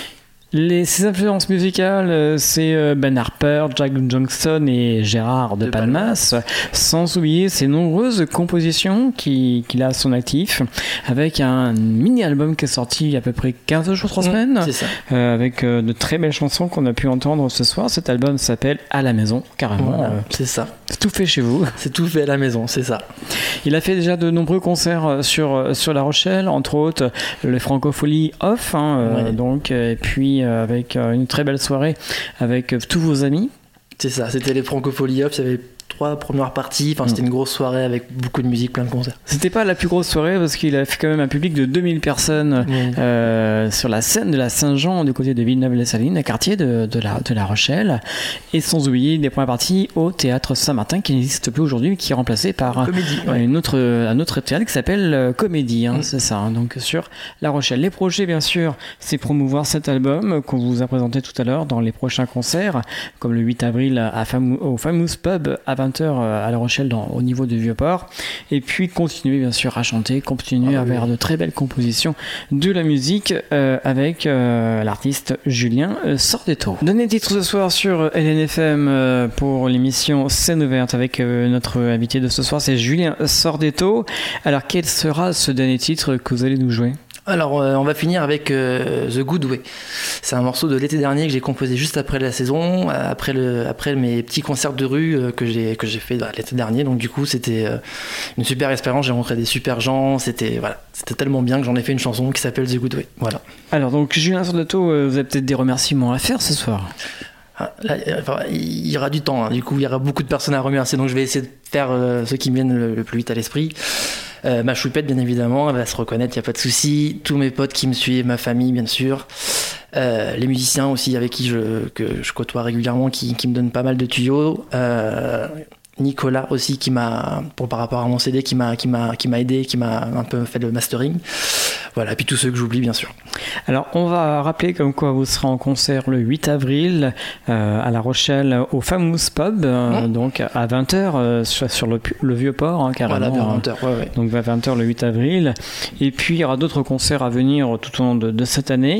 Les, ses influences musicales, c'est Ben Harper, Jack Johnson et Gérard de, de Palmas, Palmas, sans oublier ses nombreuses compositions qu'il, qu'il a à son actif, avec un mini-album qui est sorti il y a à peu près quinze jours, trois semaines, mmh, c'est ça. Euh, avec euh, de très belles chansons qu'on a pu entendre ce soir. Cet album s'appelle À la maison, carrément. Voilà, euh, c'est ça. C'est tout fait chez vous. C'est tout fait à la maison, c'est ça. Il a fait déjà de nombreux concerts sur, sur La Rochelle, entre autres le Francophonie Off, hein, ouais. euh, donc, et puis avec une très belle soirée avec tous vos amis. C'est ça, c'était les Francophonie Off, il y avait trois premières parties, enfin, c'était une grosse soirée avec beaucoup de musique, plein de concerts. C'était pas la plus grosse soirée parce qu'il a fait quand même un public de deux mille personnes mmh. euh, sur la scène de la Saint-Jean du côté de Villeneuve-les-Salines, un quartier de, de, la, de La Rochelle, et sans oublier des premières parties au Théâtre Saint-Martin qui n'existe plus aujourd'hui mais qui est remplacé par Comédie, euh, ouais. une autre, un autre théâtre qui s'appelle euh, Comédie, hein, mmh. c'est ça, hein, donc sur La Rochelle. Les projets bien sûr, c'est promouvoir cet album qu'on vous a présenté tout à l'heure dans les prochains concerts, comme le huit avril à Famou, au Famous Pub à vingt heures à La Rochelle dans, au niveau du Vieux-Port, et puis continuer bien sûr à chanter, continuer ah, à oui. faire de très belles compositions de la musique euh, avec euh, l'artiste Julien euh, Sordetto. Dernier titre ce soir sur L N F M euh, pour l'émission Scène ouverte avec euh, notre invité de ce soir, c'est Julien Sordetto. Alors quel sera ce dernier titre que vous allez nous jouer ? Alors euh, on va finir avec euh, The Good Way. C'est un morceau de l'été dernier que j'ai composé juste après la saison, après, le, après mes petits concerts de rue euh, que, j'ai, que j'ai fait bah, l'été dernier. Donc du coup c'était euh, une super expérience, j'ai rencontré des super gens, c'était, voilà, c'était tellement bien que j'en ai fait une chanson qui s'appelle The Good Way. Voilà. Alors donc Julien Sordetto, euh, vous avez peut-être des remerciements à faire ce soir. Ah, là, enfin, il y aura du temps, hein. Du coup il y aura beaucoup de personnes à remercier, donc je vais essayer de faire euh, ceux qui me viennent le, le plus vite à l'esprit. Euh, ma choupette, bien évidemment, elle va se reconnaître, il n'y a pas de souci. Tous mes potes qui me suivent, ma famille, bien sûr. Euh, les musiciens aussi avec qui je, que je côtoie régulièrement, qui, qui me donnent pas mal de tuyaux. Euh, Nicolas aussi, qui m'a, pour, par rapport à mon C D, qui m'a, qui m'a, qui m'a aidé, qui m'a un peu fait le mastering. Voilà, et puis tous ceux que j'oublie, bien sûr. Alors, on va rappeler comme quoi vous serez en concert le huit avril euh, à La Rochelle au Famous Pub, euh, mmh. donc à vingt heures euh, sur, sur le, le Vieux-Port, hein, carrément. Voilà, vers vingt heures, ouais, ouais. Donc à vingt heures le huit avril. Et puis, il y aura d'autres concerts à venir tout au long de, de cette année.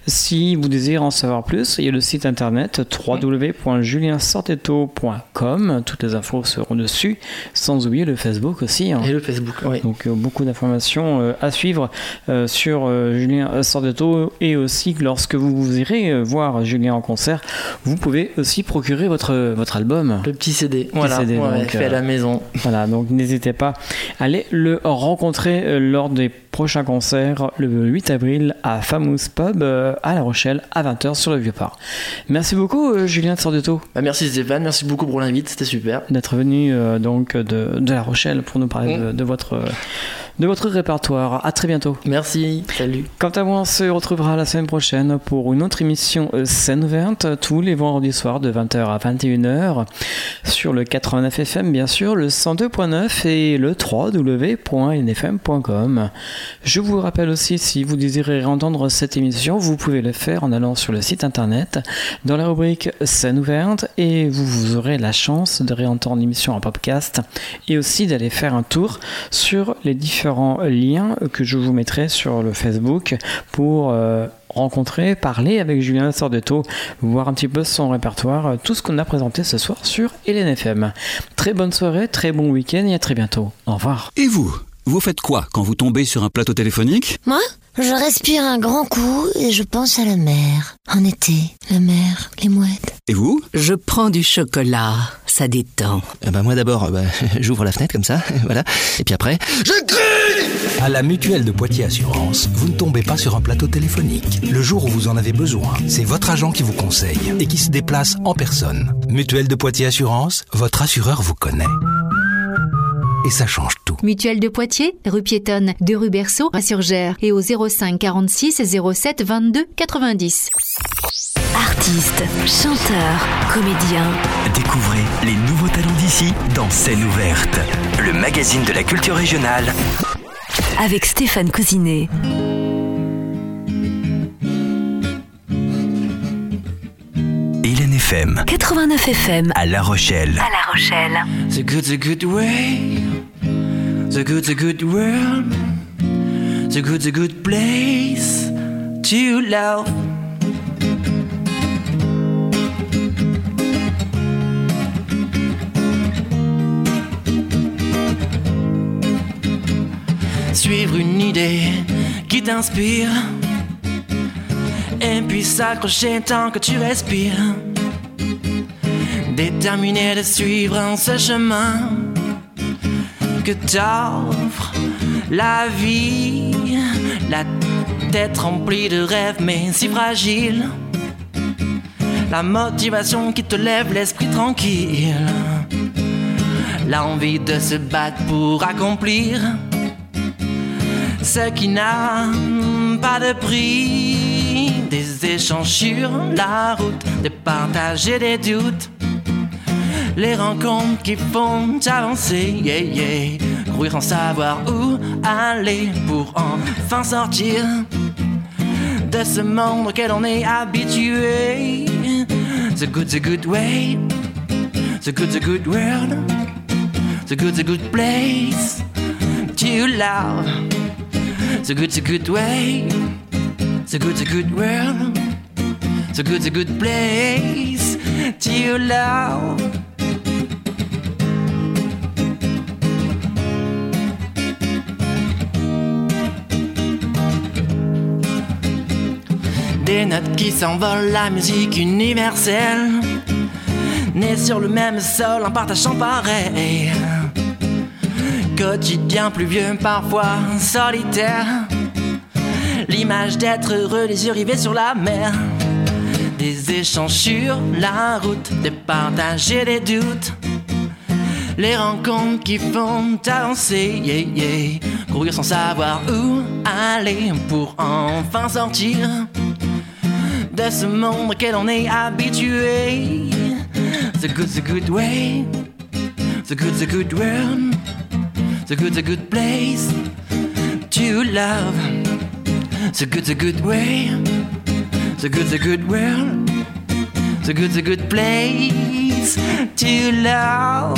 Si vous désirez en savoir plus, il y a le site internet w w w point julien sordetto point com. Toutes les infos seront dessus, sans oublier le Facebook aussi. Hein. Et le Facebook, oui. Donc, euh, beaucoup d'informations euh, à suivre euh, sur euh, Julien Sordetto, et aussi lorsque vous, vous irez euh, voir Julien en concert, vous pouvez aussi procurer votre, votre album. Le petit C D, petit voilà, C D, ouais, donc, fait euh, à la maison. Voilà, donc n'hésitez pas à aller le rencontrer euh, lors des prochains concerts le huit avril à Famous Pub euh, à La Rochelle à vingt heures sur le Vieux-Port. Merci beaucoup euh, Julien Sordetto. Bah, merci Stéphane, merci beaucoup pour l'invite, c'était super. D'être venu euh, donc de, de La Rochelle pour nous parler mmh. de, de votre... Euh, de votre répertoire. À très bientôt. Merci, salut. Quant à moi, on se retrouvera la semaine prochaine pour une autre émission Scène ouverte tous les vendredis soirs de vingt heures à vingt et une heures sur le quatre-vingt-neuf F M, bien sûr, le cent deux point neuf et le w w w point n f m point com. Je vous rappelle aussi, si vous désirez réentendre cette émission, vous pouvez le faire en allant sur le site internet dans la rubrique Scène ouverte, et vous, vous aurez la chance de réentendre l'émission en podcast et aussi d'aller faire un tour sur les différents liens que je vous mettrai sur le Facebook pour euh, rencontrer, parler avec Julien Sordetto, voir un petit peu son répertoire, tout ce qu'on a présenté ce soir sur L N F M. Très bonne soirée, très bon week-end et à très bientôt. Au revoir. Et vous, vous faites quoi quand vous tombez sur un plateau téléphonique ? Moi ? Je respire un grand coup et je pense à la mer. En été, la mer, les mouettes. Et vous ? Je prends du chocolat, ça détend. Ah bah moi d'abord, bah, j'ouvre la fenêtre comme ça, voilà. Et puis après, je crie ! À la Mutuelle de Poitiers Assurance, vous ne tombez pas sur un plateau téléphonique. Le jour où vous en avez besoin, c'est votre agent qui vous conseille et qui se déplace en personne. Mutuelle de Poitiers Assurance, votre assureur vous connaît. Et ça change tout. Mutuelle de Poitiers, rue piétonne de rue Berceau à Surgères et au zéro cinq quarante-six zéro sept vingt-deux quatre-vingt-dix. Artistes, chanteurs, comédiens. Découvrez les nouveaux talents d'ici dans Scène ouverte, le magazine de la culture régionale. Avec Stéphane Cousinet. L N F M quatre-vingt-neuf F M à La Rochelle. À La Rochelle. The good, the good way. The good, the good world. The good, the good place to love. suivre une idée qui t'inspire, et puis s'accrocher tant que tu respires, déterminé de suivre ce chemin que t'offre la vie, la tête remplie de rêves mais si fragile, la motivation qui te lève l'esprit tranquille, l'envie de se battre pour accomplir ce qui n'a pas de prix, des échanges sur la route, de partager des doutes, les rencontres qui font avancer, yeah, yeah. Courir sans savoir où aller pour enfin sortir de ce monde auquel on est habitué. The good, the good way, the good, the good world, the good, the good place to love. The good, the good way, the good, the good world, the good, the good place to love. Des notes qui s'envolent, la musique universelle, née sur le même sol en partageant pareil. Quotidien pluvieux, parfois solitaire, l'image d'être heureux, les yeux rivés sur la mer, des échanges sur la route, de partager des doutes, les rencontres qui font avancer, yeah, yeah. Courir sans savoir où aller pour enfin sortir de ce monde auquel on est habitué. The good, the good way, the good, the good world, the good, the good place to love. The good, the good way, the good, the good world, the good, the good place to love.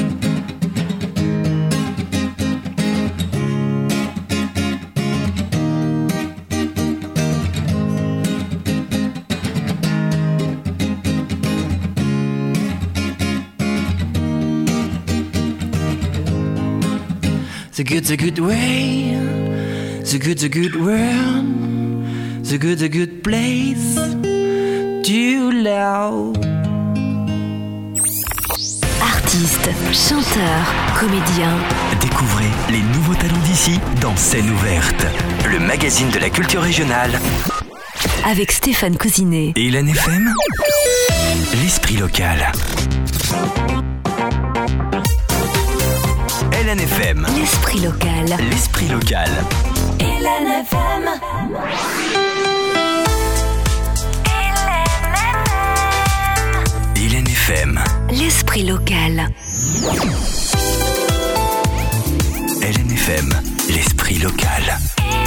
The good, the good way, the good, the good world, the good, the good place to love. Artistes, chanteurs, comédiens. Découvrez les nouveaux talents d'ici dans Scène ouverte, le magazine de la culture régionale. Avec Stéphane Cousinet. Et L N F M, l'esprit local. L N F M. L'esprit local. L'esprit local. L N F M. L N F M. L'esprit local. L N F M. L'esprit local.